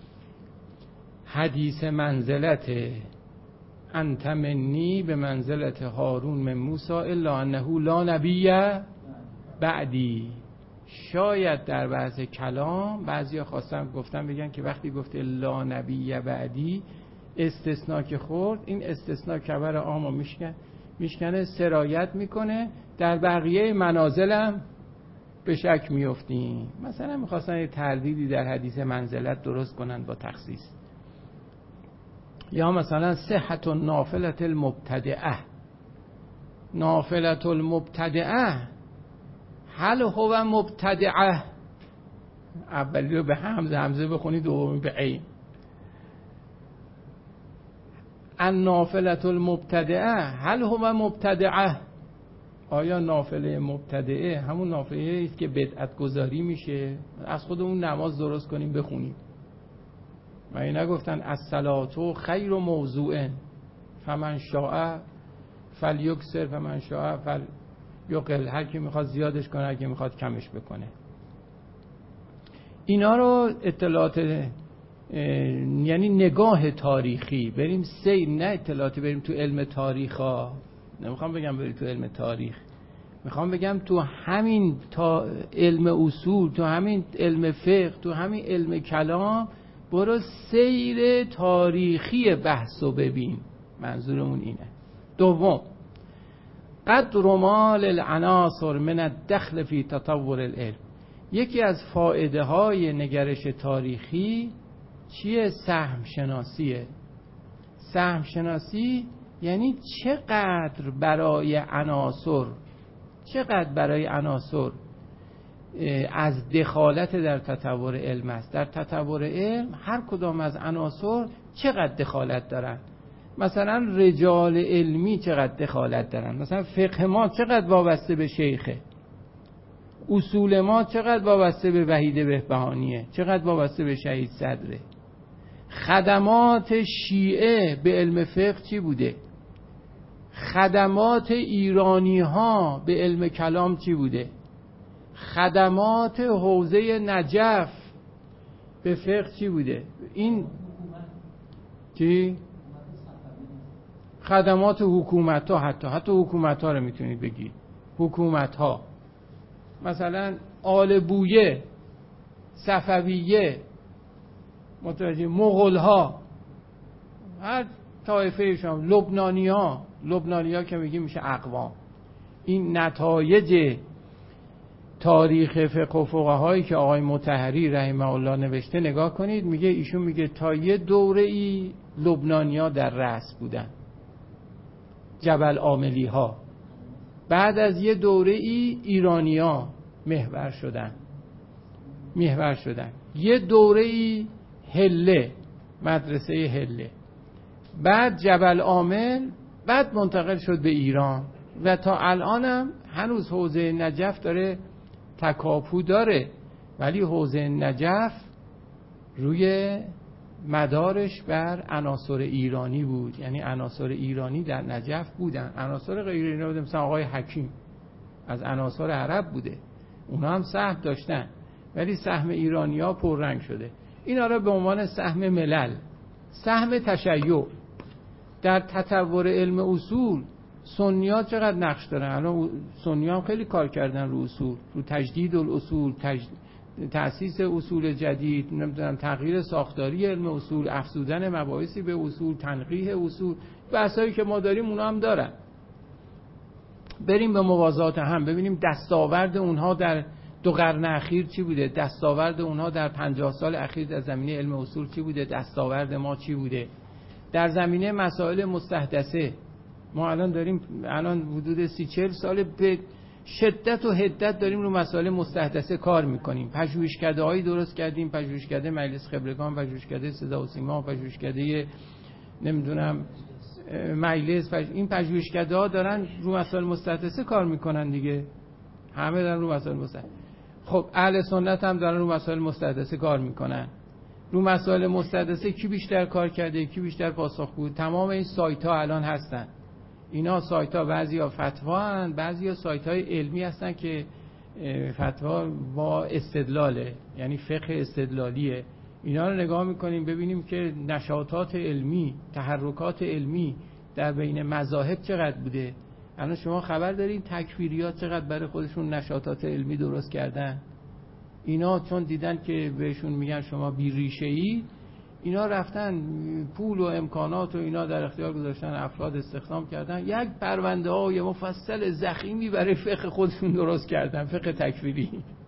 حدیث منزلت انت منی به منزلت هارون من موسی الا انه لا نبی بعدی. شاید در بعض کلام بعضیا گفتن بگن که وقتی گفته لا نبی بعدی استثناء که خورد، این استثناء کبر عامو میشکنه، سرایت میکنه، در بقیه منازلم به شک میافتیم. مثلا میخواستن یه تردیدی در حدیث منزلت درست کنن با تخصیص. یا مثلا صحت النافلة المبتدعه، نافلة المبتدعه هل هو مبتدعه، اولی رو به همزه بخونی، دومی به عین. النافلة المبتدعه هل هو مبتدعه، آیا نافله مبتدعه همون نافله است که بدعت گذاری میشه؟ از خودمون نماز درست کنیم بخونیم. و این نگفتن الصلاة خیر موضوع فمن شاء فلیکثر فمن شاء فلیقل، هر کی میخواد زیادش کنه، هر کی میخواد کمش بکنه. اینا رو اطلاعات یعنی نگاه تاریخی بریم نه اطلاعاتی بریم تو علم تاریخ ها. نمیخوام بگم بریم تو علم تاریخ، میخوام بگم تو همین علم اصول، تو همین علم فقه، تو همین علم کلام برو سیر تاریخی بحثو ببین. منظورمون اینه. دوم، قدر مال العناصر من الدخل فی تطور العلم. یکی از فایده های نگرش تاریخی چیه؟ سهم شناسیه. سهم شناسی یعنی چقدر برای عناصر چقدر برای عناصر از دخالت در تطور علم است. در تطور علم هر کدام از عناصر چقدر دخالت دارن. مثلا رجال علمی چقدر دخالت دارن. مثلا فقه ما چقدر وابسته به شیخه، اصول ما چقدر وابسته به وحید بهبهانیه، چقدر وابسته به شهید صدره. خدمات شیعه به علم فقه چی بوده؟ خدمات ایرانی ها به علم کلام چی بوده؟ خدمات حوزه نجف به فقه چی بوده؟ این چی؟ خدمات حکومت ها، حتی حکومت ها رو میتونید بگید. حکومت ها مثلا آل بویه، صفویه، متوجه مغول ها، هر طایفه شما، لبنانی ها که میگیم میشه اقوام. این نتایج تاریخ فقه و فقهایی که آقای مطهری رحمه الله نوشته نگاه کنید. میگه ایشون میگه تا یه دوره ای لبنانی ها در رأس بودن، جبل عاملی ها. بعد از یه دوره ای ایرانی ها محور شدن. یه دوره ای هله، مدرسه هله، بعد جبل عامل، بعد منتقل شد به ایران و تا الانم هنوز حوزه نجف داره تکاپو داره، ولی حوزه نجف روی مدارش بر عناصر ایرانی بود. یعنی عناصر ایرانی در نجف بودن، عناصر غیر ایرانی بودن. مثلا آقای حکیم از عناصر عرب بوده، اونا هم سهم داشتن، ولی سهم ایرانی ها پررنگ شده. اینا را به عنوان سهم ملل، سهم تشیع در تطور علم اصول سنی ها چقدر نقش دارن. الان سنی ها هم خیلی کار کردن رو اصول، رو تجدید الاصول، تأسیس اصول جدید، نمیدونم تغییر ساختاری علم اصول، افزودن مباحثی به اصول، تنقیح اصول، بحثایی که ما داریم اونا هم دارن. بریم به موازات هم ببینیم دستاورد اونها در 2 قرن اخیر چی بوده، دستاورد اونها در 50 سال اخیر در زمینه علم اصول چی بوده، دستاورد ما چی بوده. در زمینه مسائل مستحدثه ما الان حدود 30-40 سال به شدت و حدت داریم رو مسائل مستحدثه کار میکنیم. پژوهشکده هایی درست کردیم، پژوهشکده مجلس خبرگان، پژوهشکده صدا و سیما، پژوهشکده نمیدونم مجلس، این پژوهشکده ها دارن رو مسائل مستحدثه کار میکنن دیگه. همه دارن رو مسائل مستحدثه. خب اهل سنت هم دارن رو مسائل مستحدثه کار میکنن. رو مسائل مستحدثه کی بیشتر کار کرده، کی بیشتر پاسخ بود؟ تمام این سایت ها الان هستن. اینا سایت ها بعضیا فتوا هستن، بعضیا سایت های علمی هستن که فتوا با استدلاله، یعنی فقه استدلالیه. اینا رو نگاه میکنیم ببینیم که نشاطات علمی، تحرکات علمی در بین مذاهب چقدر بوده. الان شما خبر دارین تکفیریات چقدر برای خودشون نشاطات علمی درست کردن. اینا چون دیدن که بهشون میگن شما بی ریشه ای، اینا رفتن پول و امکانات و اینا در اختیار گذاشتن، افراد استخدام کردن، یک پرونده های مفصل ضخیمی برای فقه خودشون درست کردن، فقه تکفیری.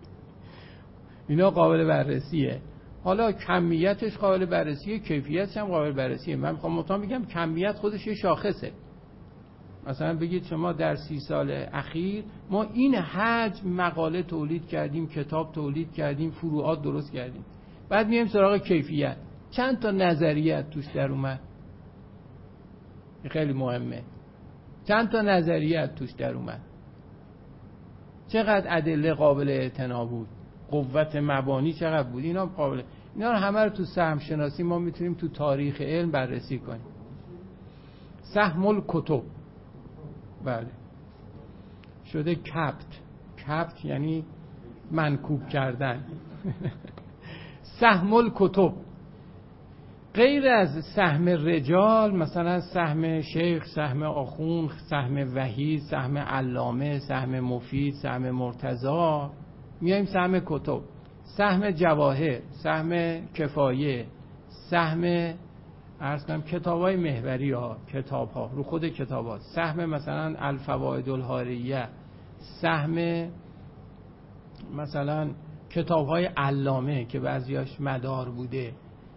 اینا قابل بررسیه. حالا کمیتش قابل بررسیه، کیفیتش هم قابل بررسیه. من میخوام بگم کمیت خودش یه شاخصه. مثلا بگید شما در 30 سال اخیر ما این حجم مقاله تولید کردیم، کتاب تولید کردیم، فروعات درست کردیم. بعد میایم سراغ کیفیت. چند تا نظریه توش در اومد؟ خیلی مهمه. چند تا نظریه توش در اومد؟ چقدر ادله قابل اعتنا بود؟ قوت مبانی چقدر بود؟ اینا رو همه رو تو سهم شناسی ما میتونیم تو تاریخ علم بررسی کنیم. سهم الکتب، بله، شده کبت یعنی منکوب کردن. سهم الکتب غیر از سهم رجال، مثلا سهم شیخ، سهم آخوند، سهم وحید، سهم علامه، سهم مفید، سهم مرتضی، میایم سهم کتب، سهم جواهر، سهم کفایه، سهم عرض کنم کتابای محوری ها، کتاب ها رو خود کتاب ها، سهم مثلا الفوائد الحاریه، سهم مثلا کتاب های علامه که بعضیاش مدار بوده،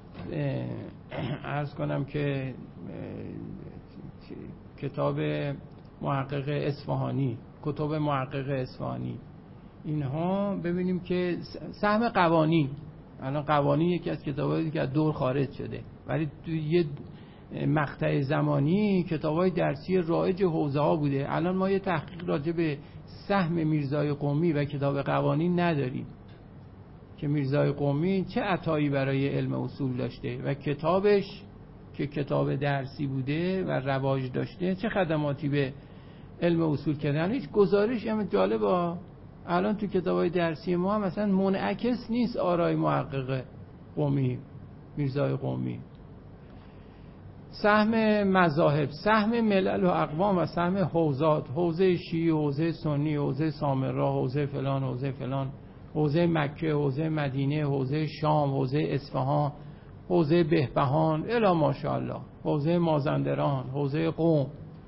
عرض کنم که کتاب محقق اصفهانی کتب محقق اصفهانی، اینها ببینیم که سهم قوانین، الان قوانین یکی از کتابایی که از دور خارج شده، ولی تو یه مقطع زمانی کتابای درسی رایج حوزه ها بوده. الان ما یه تحقیق راجع به سهم میرزای قمی و کتاب قوانین نداریم که میرزای قمی چه عطایی برای علم اصول داشته و کتابش که کتاب درسی بوده و رواج داشته چه خدماتی به علم اصول کردن. هیچ گزارش هم جالبه الان تو کتابای درسی ما هم مثلا منعکس نیست آرای محقق قمی، میرزای قمی. سهم مذاهب، سهم ملل و اقوام و سهم حوزات، حوزه شیعی، حوزه سنی، حوزه سامرا، حوزه فلان، حوزه فلان، حوزه مکه، حوزه مدینه، حوزه شام، حوزه اصفهان، حوزه بهبهان، الا ماشاءالله، حوزه مازندران، حوزه قم.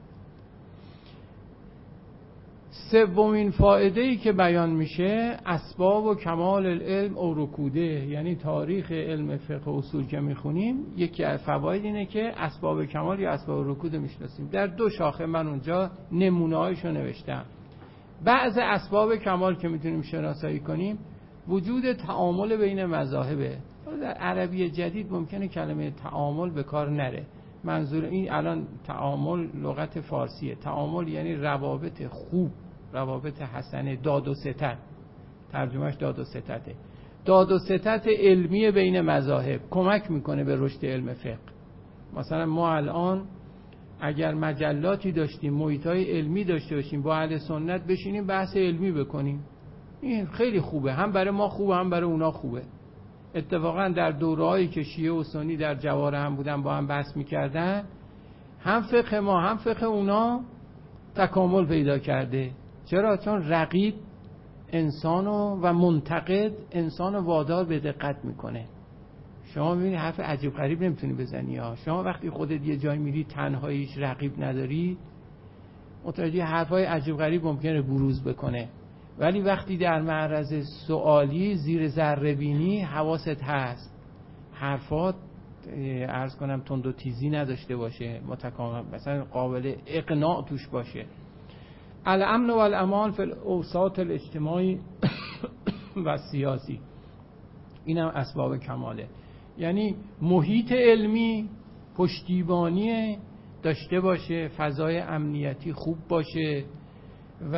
سومین فایده‌ای که بیان میشه اسباب و کمال العلم او رکوده، یعنی تاریخ علم فقه و اصول که میخونیم یکی از فواید اینه که اسباب کمال یا اسباب رکود میشناسیم. در 2 شاخه من اونجا نمونه‌هایشو نوشتم. بعض اسباب کمال که میتونیم شناسایی کنیم وجود تعامل بین مذاهبه. در عربی جدید ممکنه کلمه تعامل به کار نره، منظور این الان تعامل لغت فارسیه. تعامل یعنی روابط خوب، روابط حسنه، داد و ستد، ترجمهش داد و ستده. داد و ستد علمی بین مذاهب کمک میکنه به رشد علم فقه. مثلا ما الان اگر مجلاتی داشتیم، محیطای علمی داشته باشیم، با اهل سنت بشینیم بحث علمی بکنیم، این خیلی خوبه، هم برای ما خوبه هم برای اونا خوبه. اتفاقا در دورهایی که شیعه و سنی در جوار هم بودن با هم بحث میکردن، هم فقه ما هم فقه اونا تکامل پیدا کرده. چرا؟ چون رقیب انسانو و منتقد انسانو وادار به دقت میکنه. شما میبینی حرف عجیب غریب نمیتونی بزنی ها. شما وقتی خودت یه جای میری تنهاییش رقیب نداری، متوجه حرفای عجیب غریب ممکنه بروز بکنه، ولی وقتی در معرض سوالی زیر ذره بینی حواست هست، حرفات عرض کنم تند و تیزی نداشته باشه، متکامل مثلا قابل اقناع توش باشه. الامن و الامان فی الاوساط الاجتماعی و سیاسی، این هم اسباب کماله. یعنی محیط علمی پشتیبانی داشته باشه، فضای امنیتی خوب باشه و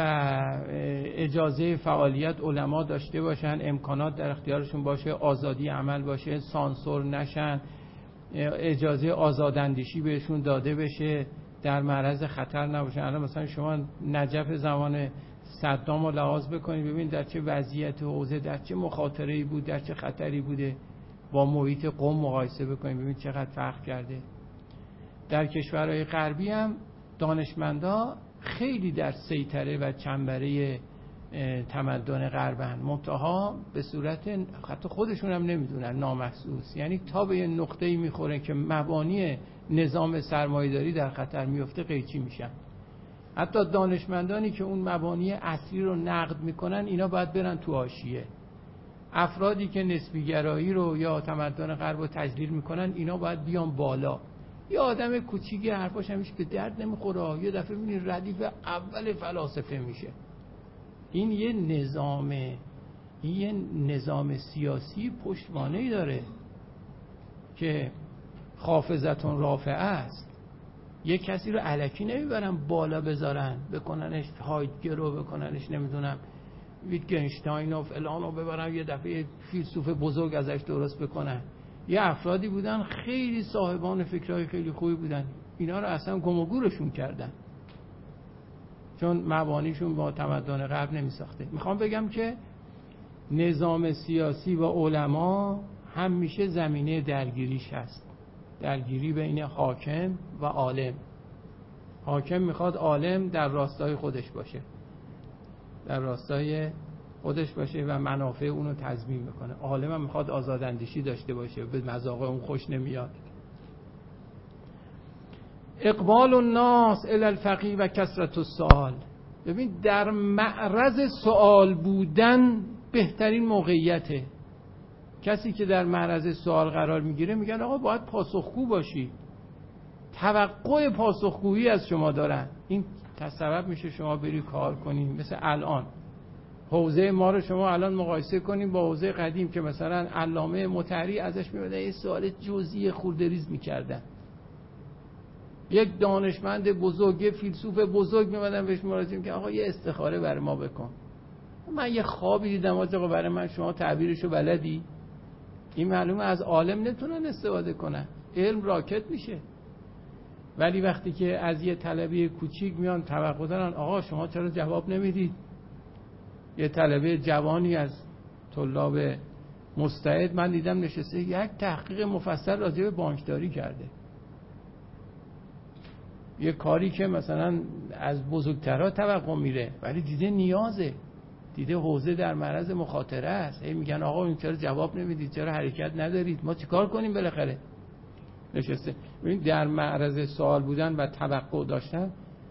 اجازه فعالیت علما داشته باشن، امکانات در اختیارشون باشه، آزادی عمل باشه، سانسور نشن، اجازه آزاداندیشی بهشون داده بشه، در معرض خطر نباشن. الان مثلا شما نجف زمان صدام رو لحاظ بکنید، ببین در چه وضعیت حوزه، در چه مخاطره‌ای بود، در چه خطری بوده، با محیط قم مقایسه بکنید ببین چقدر فرق کرده. در کشورهای غربی هم دانشمندا خیلی در سیطره و چنبره تمدن غربن، منتها به صورت حتی خودشون هم نمیدونن، نامحسوس. یعنی تا به یه نقطه‌ای میخوره که مبانی نظام سرمایه‌داری در خطر میفته قیچی میشن. حتی دانشمندانی که اون مبانی اصلی رو نقد میکنن اینا باید برن تو حاشیه. افرادی که نسبی گرایی رو یا تمدن غرب رو تجلیل میکنن اینا باید بیان بالا. یه آدم کوچیکی حرفاش همیشه به درد نمیخوره، یه دفعه میبینی ردیف اول فلاسفه میشه. این یه نظام سیاسی پشتوانه‌ای داره که حافظتون رافعه است. یه کسی رو الکی نمیبرن بالا بذارن، بکننش هایدگر رو بکننش نمیدونم ویتگنشتاین و فلان رو ببرن یه دفعه فیلسوف بزرگ ازش درست بکنن. یه افرادی بودن خیلی صاحبان فکرهای خیلی خوبی بودن، اینا رو اصلا گم و گورشون کردن چون مبانیشون با تمدن غرب نمیساخته. میخوام بگم که نظام سیاسی و علما همیشه زمینه درگیریش هست، درگیری بین حاکم و عالم. حاکم میخواد عالم در راستای خودش باشه، در راستای خودش باشه و منافع اونو تضمین میکنه. عالم هم میخواد آزاداندیشی داشته باشه، به مذاق اون خوش نمیاد. اقبال الناس الی الفقیه و کثرت السؤال. ببین در معرض سوال بودن بهترین موقعیته. کسی که در معرض سوال قرار میگیره میگن آقا باید پاسخگو باشی، توقع پاسخگویی از شما دارن. این سبب میشه شما بری کار کنی. مثل الان حوزه ما رو شما الان مقایسه کنیم با حوزه قدیم که مثلا علامه مطهری ازش میومدن یه سوال جزئی خرده‌ریز میکردن، یک دانشمند بزرگ، فیلسوف بزرگ میومدن بهش مراجعه میکردن آقا یه استخاره برای ما بکن. من یه خوابی دیدم آقا برای من، شما تعبیرشو بلدی؟ این معلومه از عالم نتونن استفاده کنن، علم راکت میشه. ولی وقتی که از یه طلبه کوچیک میان توقع دارن آقا شما چرا جواب نمیدید؟ یه طلبه جوانی از طلاب مستعد من دیدم نشسته یک تحقیق مفصل راجع به بانکداری کرده، یه کاری که مثلا از بزرگترها توقع میره، ولی دیده نیازه، دیده حوزه در معرض مخاطره است. میگن آقا این چرا جواب نمیدید، چرا حرکت ندارید، ما چیکار کنیم؟ بالاخره نشسته. ببین در معرض سوال بودن و توقع داشتن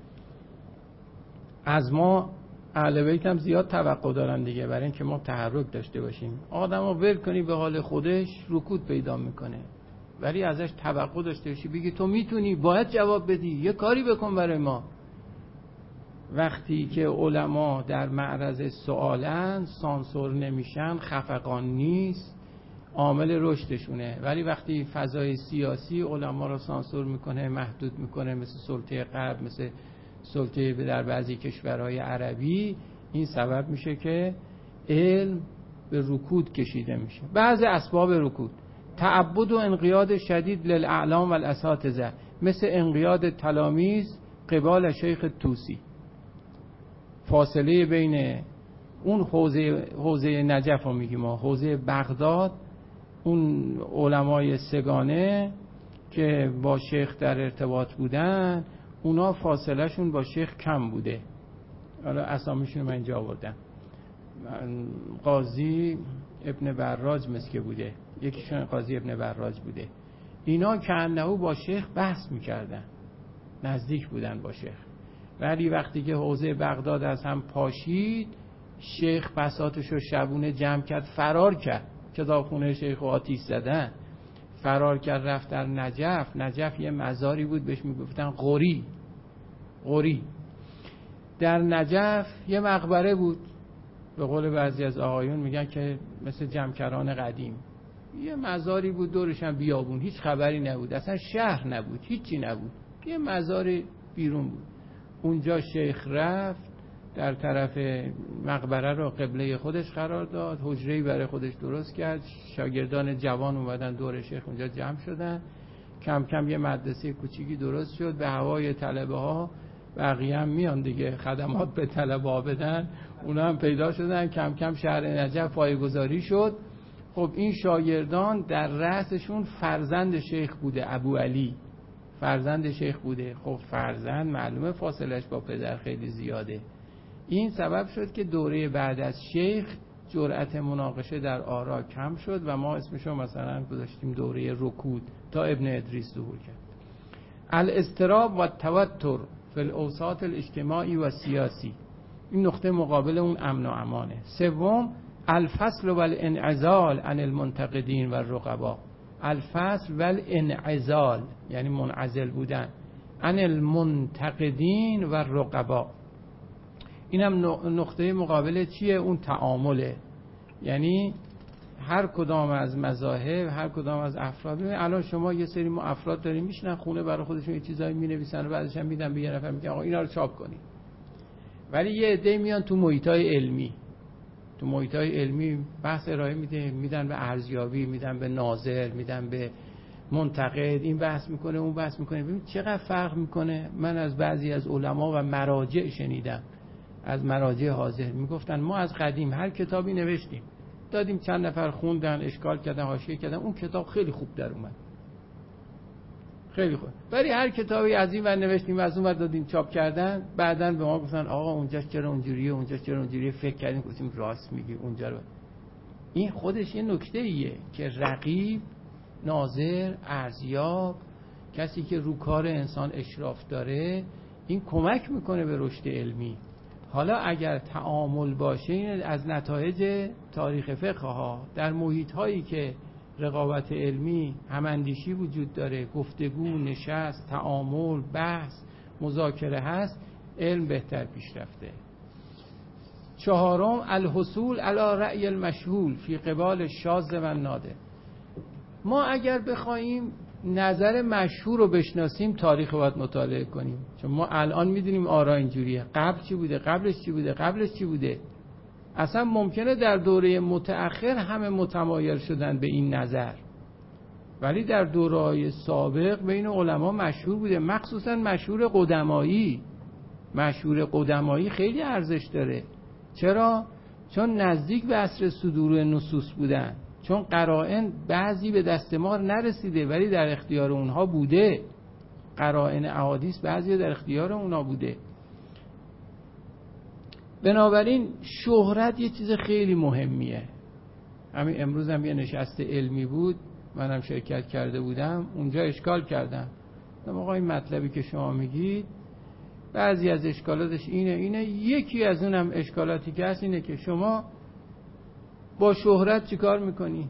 از ما اهل بیت هم زیاد توقع دارن دیگه، برای اینکه ما تحرک داشته باشیم. آدمو ول کنی به حال خودش رکود پیدا میکنه، ولی ازش توقع داشته باشی، بگی تو میتونی، باید جواب بدی، یه کاری بکن برای ما. وقتی که علما در معرض سوالن سانسور نمیشن، خفقان نیست، عامل رشدشونه. ولی وقتی فضای سیاسی علما رو سانسور میکنه، محدود میکنه، مثل سلطه غرب، مثل سلطه در بعضی کشورهای عربی، این سبب میشه که علم به رکود کشیده میشه. بعضی اسباب رکود: تعبد و انقیاد شدید للاعلام و الاساتذه، مثل انقیاد تلاميذ قبال شیخ توسی. فاصله بین اون حوزه نجف رو میگیم، حوزه بغداد، اون علمای سگانه که با شیخ در ارتباط بودن، اونا فاصله شون با شیخ کم بوده. حالا اسامیشون من اینجا آوردم. قاضی ابن براج مسکه بوده، یکیشون قاضی ابن براج بوده. اینا کانه با شیخ بحث میکردن، نزدیک بودن با شیخ. ولی وقتی که حوزه بغداد از هم پاشید، شیخ بساطشو شبونه جمع کرد، فرار کرد، کتابخونه شیخ آتیش زدن، فرار کرد، رفت در نجف. نجف یه مزاری بود بهش میگفتن غوری. در نجف یه مقبره بود، به قول بعضی از آقایون میگن که مثل جمکران قدیم، یه مزاری بود، دورش هم بیابون، هیچ خبری نبود، اصلا شهر نبود، هیچی نبود، یه مزار بیرون بود. اونجا شیخ رفت، در طرف مقبره رو قبله خودش قرار داد، حجره‌ای برای خودش درست کرد، شاگردان جوان اومدن دور شیخ اونجا جمع شدن، کم کم یه مدرسه کوچیکی درست شد، به هوای طلبه ها. بقیه هم میان دیگه خدمات به طلبه ها بدن، اونا هم پیدا شدن، کم کم شهر نجف پایه‌گذاری شد. خب این شاگردان در رأسشون فرزند شیخ بوده، ابو علی فرزند شیخ بوده. خب فرزند معلومه فاصلش با پدر خیلی زیاده. این سبب شد که دوره بعد از شیخ جرأت مناقشه در آرا کم شد و ما اسمشو مثلا گذاشتیم دوره رکود، تا ابن ادریس ظهور کرد. الاضطراب و التوتر فی الاوساط الاجتماعی و سیاسی، این نقطه مقابل اون امن و امانه. سوم، الفصل و الانعزال عن المنتقدین و الرقبا. الفصل و الانعزال یعنی منعزل بودن، عن المنتقدین و الرقبا. این هم نقطه مقابل چیه؟ اون تعامله. یعنی هر کدام از مذاهب، هر کدام از افراد، الان شما یه سری ما افراد داریم میشنن خونه برای خودشون یه چیزایی مینویسن و بعدش هم میدن به یه نفر، میگن آقا اینا رو چاپ کنید. ولی یه عده میان تو محیطای علمی بحث ارائه میدن به ارزیابی، میدن به ناظر، میدن به منتقد، این بحث میکنه اون بحث میکنه. ببین چقدر فرق میکنه. من از بعضی از علما و مراجع شنیدم، از مراجع حاضر میگفتن ما از قدیم هر کتابی نوشتیم، دادیم چند نفر خوندن، اشکال کردن، حاشیه کردن، اون کتاب خیلی خوب در اومد، خیلی خوب. ولی هر کتابی از این ور نوشتیم از اون ور دادیم چاپ کردن، بعدن به ما گفتن آقا اونجاش چرا اونجوریه، اونجاش چرا اونجوریه، فکر کردیم گفتیم راست میگی اونجا رو. این خودش یه نکته ایه که رقیب، ناظر، ارزیاب، کسی که رو کار انسان اشراف داره، این کمک میکنه به رشد علمی. حالا اگر تعامل باشه، این از نتایج تاریخ فقه ها، در محیط هایی که رقابت علمی، هماندیشی وجود داره، گفتگو، نشست، تعامل، بحث، مذاکره هست، علم بهتر پیش رفته. چهارم الحصول علی رأی المشهول فی قبال شاذ و نادر. ما اگر بخوایم نظر مشهور رو بشناسیم تاریخ رو باید مطالعه کنیم، چون ما الان میدونیم آرا اینجوریه، قبل چی بوده، قبلش چی بوده، قبلش چی بوده. اصلا ممکنه در دوره متأخر همه متمایل شدن به این نظر، ولی در دوره‌های سابق بین علما مشهور بوده، مخصوصا مشهور قدمایی. مشهور قدمایی خیلی ارزش داره. چرا؟ چون نزدیک به عصر صدور نصوص بودن، چون قرائن بعضی به دست ما نرسیده ولی در اختیار اونها بوده. قرائن احادیث بعضی در اختیار اونها بوده. بنابراین شهرت یه چیز خیلی مهمیه. همین امروز هم یه نشست علمی بود، منم شرکت کرده بودم، اونجا اشکال کردم. آقا این مطلبی که شما میگید بعضی از اشکالاتش اینه، یکی از اونم اشکالاتی که هست اینه که شما با شهرت چیکار میکنی؟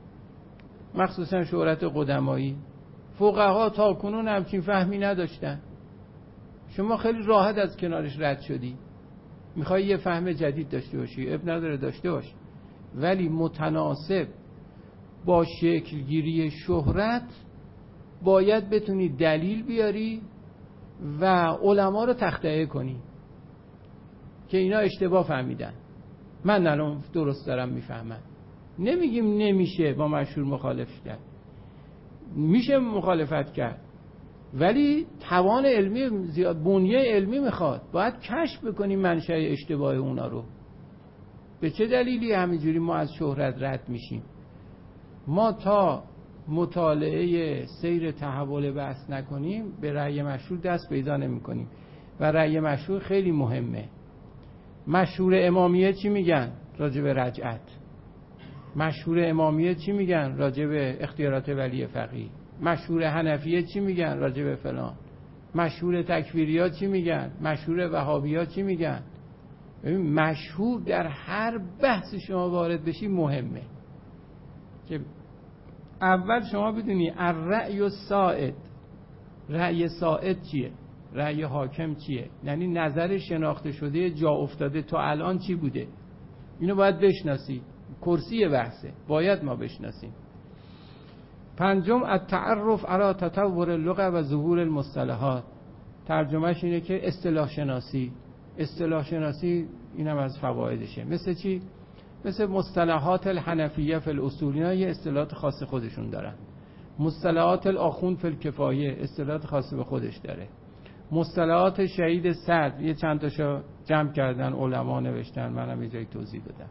مخصوصا شهرت قدمایی. فقها تا کنون همچین فهمی نداشتن، شما خیلی راحت از کنارش رد شدی. میخوای یه فهم جدید داشته باشی، اب نداره داشته باش، ولی متناسب با شکلگیری شهرت باید بتونی دلیل بیاری و علما رو تخطئه کنی که اینا اشتباه فهمیدن، من الان درست دارم میفهمم. نمیگیم نمیشه با مشهور مخالفت کرد، میشه مخالفت کرد، ولی توان علمی زیاد، بنیه علمی میخواد، باید کشف بکنیم منشأ اشتباه اونا رو. به چه دلیلی همینجوری ما از شهرت رد میشیم؟ ما تا مطالعه سیر تحول بحث نکنیم به رأی مشهور دست پیدا نمی کنیم و رأی مشهور خیلی مهمه. مشهور امامیه چی میگن راجع به رجعت؟ مشهور امامیه چی میگن راجع به اختیارات ولی فقیه؟ مشهور حنفیه چی میگن راجع به فلان؟ مشهور تکفیریا چی میگن؟ مشهور وهابیا چی میگن؟ ببین مشهور در هر بحث شما وارد بشی مهمه که اول شما بدونی الرأی السائد، رأی سائد چیه، رأی حاکم چیه، یعنی نظر شناخته شده جا افتاده تا الان چی بوده. اینو باید بشناسی، کرسی بحثه، باید ما بشناسیم. پنجم التعرف علی تطور اللغه و ظهور المصطلحات. ترجمهش اینه که اصطلاح شناسی. اصطلاح شناسی اینم از فوایدشه. مثل چی؟ مثل مصطلحات الحنفیه فی الاصول، اینا یه اصطلاحات خاص خودشون دارن. مصطلحات الاخوند فی الکفایه اصطلاحات خاص به خودش داره. مصطلحات شهید صدر یه چند تاشو جمع کردن علما نوشتن، منم یه جایی توضیح بدم.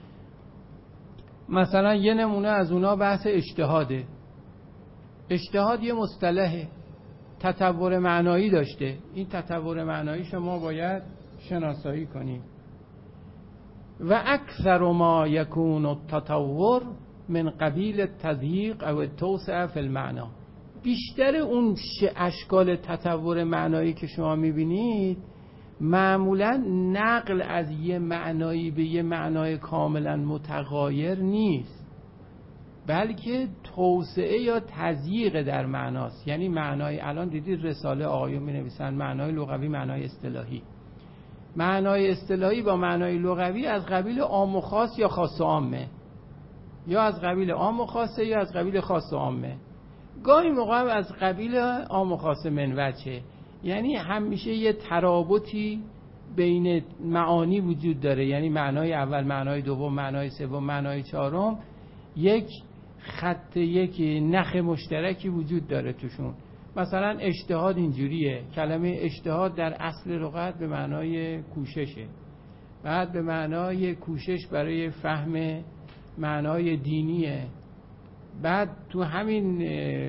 مثلا یه نمونه از اونا بحث اجتهاده. اجتهاد یه مصطلحه، تطور معنایی داشته. این تطور معنایی شما باید شناسایی کنیم. و اکثر ما یکون التطور من قبیل التضییق او التوسعه فی المعنی. بیشتر اون اشکال تطور معنایی که شما میبینید معمولا نقل از یه معنایی به یه معنای کاملا متغایر نیست، بلکه توسعه یا تضییق در معناست. یعنی معنای الان دیدید رساله آقایون می‌نویسن معنای لغوی، معنای اصطلاحی. معنای اصطلاحی با معنای لغوی از قبیل عام و خاص یا خاص و عامه، یا از قبیل عام و خاصه یا از قبیل خاص و عامه. گاهی موقع از قبیل عام و خاص منوچه، یعنی همیشه یه ترابطی بین معانی وجود داره. یعنی معنای اول، معنای دوم، معنای سوم، معنای چهارم یک خط، یک نخ مشترکی وجود داره توشون. مثلا اجتهاد اینجوریه، کلمه اجتهاد در اصل لغت به معنای کوششه، بعد به معنای کوشش برای فهم معنای دینیه، بعد تو همین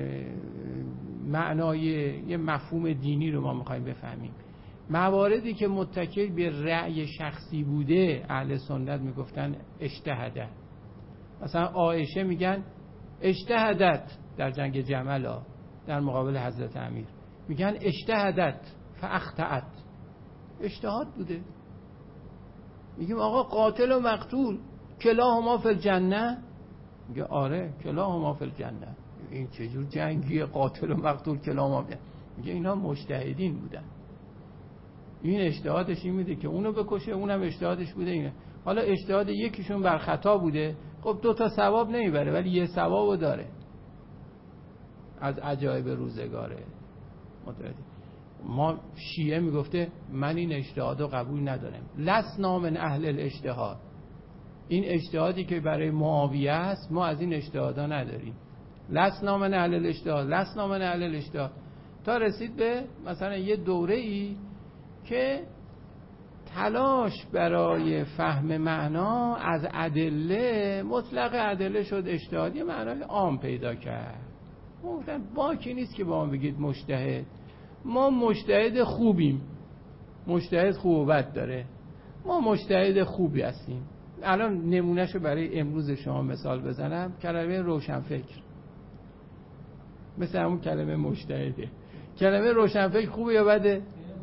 معنای یه مفهوم دینی رو ما میخوایم بفهمیم. مواردی که متکی به رأی شخصی بوده اهل سنت میگفتن اجتهاده. مثلا عایشه میگن اجتهادت در جنگ جمل در مقابل حضرت امیر، میگن اجتهادت فاخطأت، اجتهاد بوده. میگیم آقا قاتل و مقتول کلاهما فی الجنه، میگه آره کلاهما فی الجنه. این چجور جنگیه قاتل و مقتول کلاهما؟ میگه اینا مجتهدین بودن. این اجتهادش این میده که اونو بکشه، اونم اجتهادش بوده اینه. حالا اجتهاد یکیشون بر خطا بوده، خب 2 تا ثواب نمیبره ولی 1 ثوابو داره. از عجایب روزگاره. متوجه؟ ما شیعه میگفته من این اجتهادو قبول ندارم، لسنا من اهل الاجتهاد. این اجتهادی که برای معاویه است ما از این اجتهادا نداریم. لسنا من اهل الاجتهاد، لسنا من اهل الاجتهاد، تا رسید به مثلا یه دوره‌ای که تلاش برای فهم معنا از ادله، مطلق ادله شد اجتهادی، معنای عام پیدا کرد. گفتن باکی نیست که با ما بگید مجتهد، ما مجتهد خوبیم. مجتهد خوب و بد داره، ما مجتهد خوبی هستیم. الان نمونهشو برای امروز شما مثال بزنم، کلمه روشنفکر مثل همون کلمه مجتهده. کلمه روشنفکر خوبه یا بده؟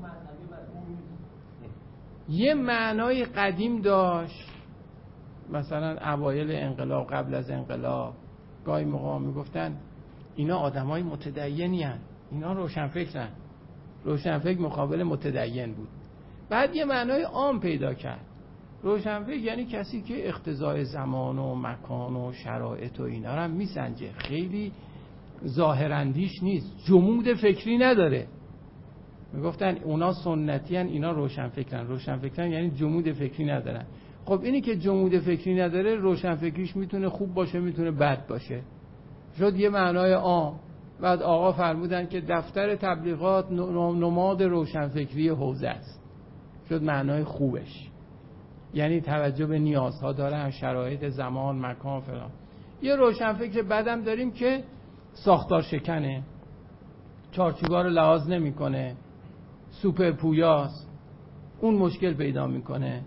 یه معنای قدیم داشت، مثلا اوایل انقلاب، قبل از انقلاب گاهی موقع میگفتن اینا آدمای متدینی هستند، اینا روشنفکرن. روشنفکر مقابل متدین بود. بعد یه معنای عام پیدا کرد. روشنفکر یعنی کسی که اقتضای زمان و مکان و شرایط و اینا رو هم میسنجه، خیلی ظاهراندیش نیست، جمود فکری نداره. میگفتن اونا سنتی هن، اینا روشنفکرن. روشنفکرن یعنی جمود فکری ندارن. خب اینی که جمود فکری نداره، روشنفکریش میتونه خوب باشه میتونه بد باشه. شد یه معنای عام. بعد آقا فرمودن که دفتر تبلیغات نماد روشنفکری حوزه است. شد معنای خوبش، یعنی توجه به نیازها داره، شرایط زمان مکان فلان. یه روشنفکر بدم داریم که ساختار شکنه، چارچوبا رو لحاظ نمیکنه، سوپر پویاست، اون مشکل پیدا میکنه.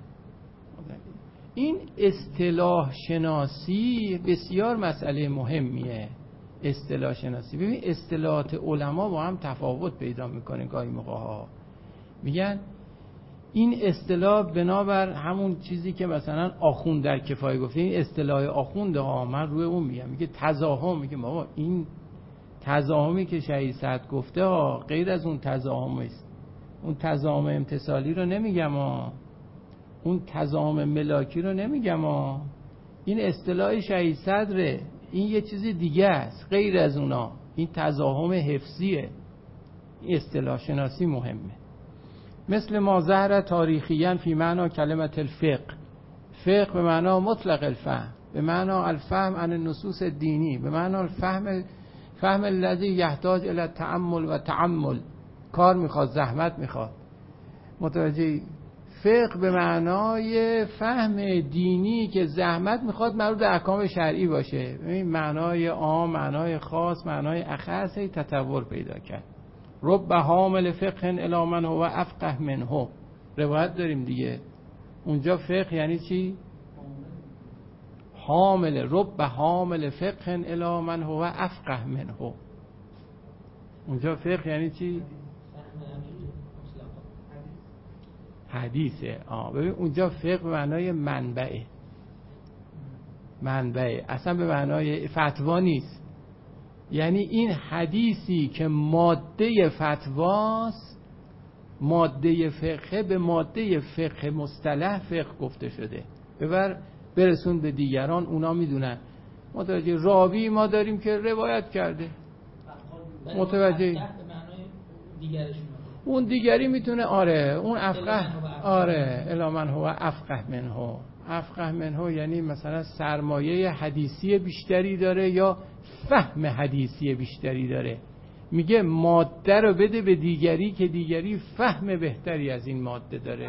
این اصطلاح شناسی بسیار مسئله مهمیه. اصطلاح شناسی، ببین اصطلاحات علما با هم تفاوت پیدا میکنه. گاهی موقع ها میگن این اصطلاح بنابر همون چیزی که مثلا آخوند در کفایه گفته، این اصطلاح آخوند ها، من روی اون میگم، میگه تزاحم، میگه بابا این تزاحمی که شهید سعد گفته ها غیر از اون تزاحم است. اون تزاحم امتصالی رو نمیگم ها، اون تزاحم ملاکی رو نمیگم ها، این اصطلاح شهید صدره، این یه چیز دیگه است غیر از اونا، این تزاحم حفظیه. این اصطلاح شناسی مهمه. مثل ما ظهر تاریخیاً فی معنی کلمت الفقه. فقه به معنی مطلق الفهم، به معنی الفهم عن النصوص دینی، به معنی فهم الذی یحتاج الی تأمل و تعمل. کار میخواد، زحمت میخواد. متوجه؟ فقه به معنای فهم دینی که زحمت میخواد مربوط به احکام شرعی باشه. این معنای عام، معنای خاص، معنای اخص تطور پیدا کرد. رب حامل فقه الی من هو افقه منه. روایت داریم دیگه. اونجا فقه یعنی چی؟ حامل، رب حامل فقه الی من هو افقه منه. اونجا فقه یعنی چی؟ حدیثه. ببین اونجا فقه به معنای منبعه، اصلا به معنای فتوا نیست. یعنی این حدیثی که ماده فتواست، ماده فقه، به ماده فقه مصطلح فقه گفته شده، ببر برسون به دیگران، اونا میدونن. متوجه؟ راوی ما داریم که روایت کرده، متوجه؟ اون دیگری میتونه اون افقه، الی من هو افقه منه. افقه منه یعنی مثلا سرمایه حدیثی بیشتری داره یا فهم حدیثی بیشتری داره. میگه ماده رو بده به دیگری که دیگری فهم بهتری از این ماده داره.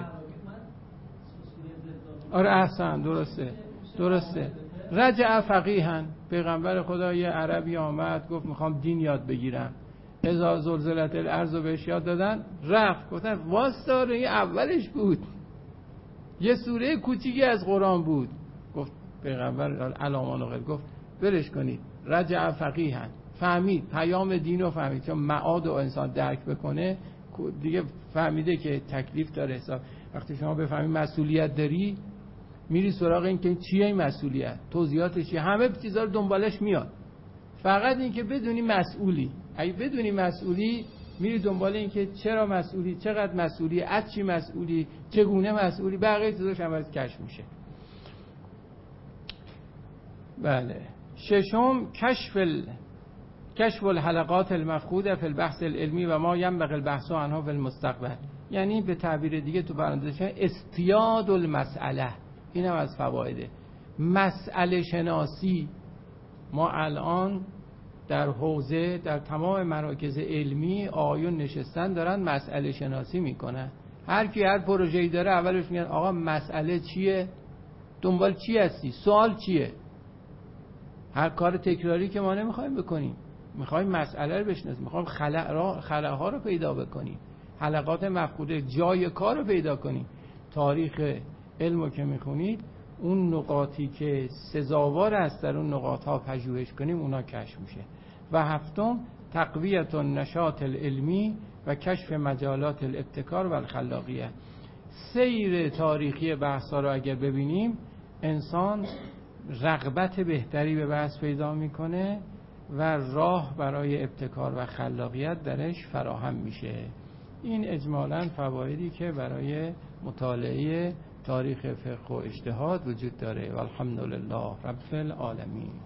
احسن، درسته. رجع فقیهن. پیغمبر خدا یه عربی آمد گفت میخوام دین یاد بگیرم. اذا زلزلت الارض بهش یاد دادن، رفت. گفتن واسطه این اولش بود، یه سوره کوچیکی از قرآن بود. گفت پیغمبر علامان و غیر، گفت برش کنید. رجع فقیهن، فهمید پیام دین رو، فهمید چون معاد و انسان درک بکنه دیگه فهمیده که تکلیف داره. حساب وقتی شما بفهمی مسئولیت داری، میری سراغ این که چیه این مسئولیت، توضیحاتش چیه، همه چیزا رو دنبالش میاد. فقط این که بدونی مسئولی. اگه بدونی مسئولی میری دنبال این که چرا مسئولی، چقدر مسئولی، از چی مسئولی، چگونه مسئولی، بقیه چیزاش هم از کشف میشه. بله. ششم کشف الحلقات المفقوده فی البحث العلمی و ما ينبغي البحث عنها فی المستقبل. یعنی به تعبیر دیگه تو پرانتز استیاد المسئله، این هم از فوایده. مسئله شناسی، ما الان در حوزه، در تمام مراکز علمی آقایون نشستن دارن مسئله شناسی میکنن. هر کی هر پروژه‌ای داره اولش میگن آقا مسئله چیه؟ دنبال چی هستی؟ سوال چیه؟ هر کار تکراری که ما نمیخوایم بکنیم، میخوایم مسئله رو بشناسیم، میخوایم خلاها رو پیدا بکنیم، حلقات مفقوده، جای کار رو پیدا کنیم. تاریخ علمو که میخونید اون نقاطی که سزاوار است در اون نقاط ها پژوهش کنیم اونا کشف میشه. و هفتم تقویت النشاط العلمی و کشف مجالات الابتکار و الخلاقیه. سیر تاریخی بحث ها رو اگر ببینیم انسان رغبت بهتری به بحث پیدا میکنه و راه برای ابتکار و خلاقیت درش فراهم میشه. این اجمالاً فوایدی که برای مطالعه تاریخ فقه و اجتهاد وجود داره. و الحمدلله رب العالمین.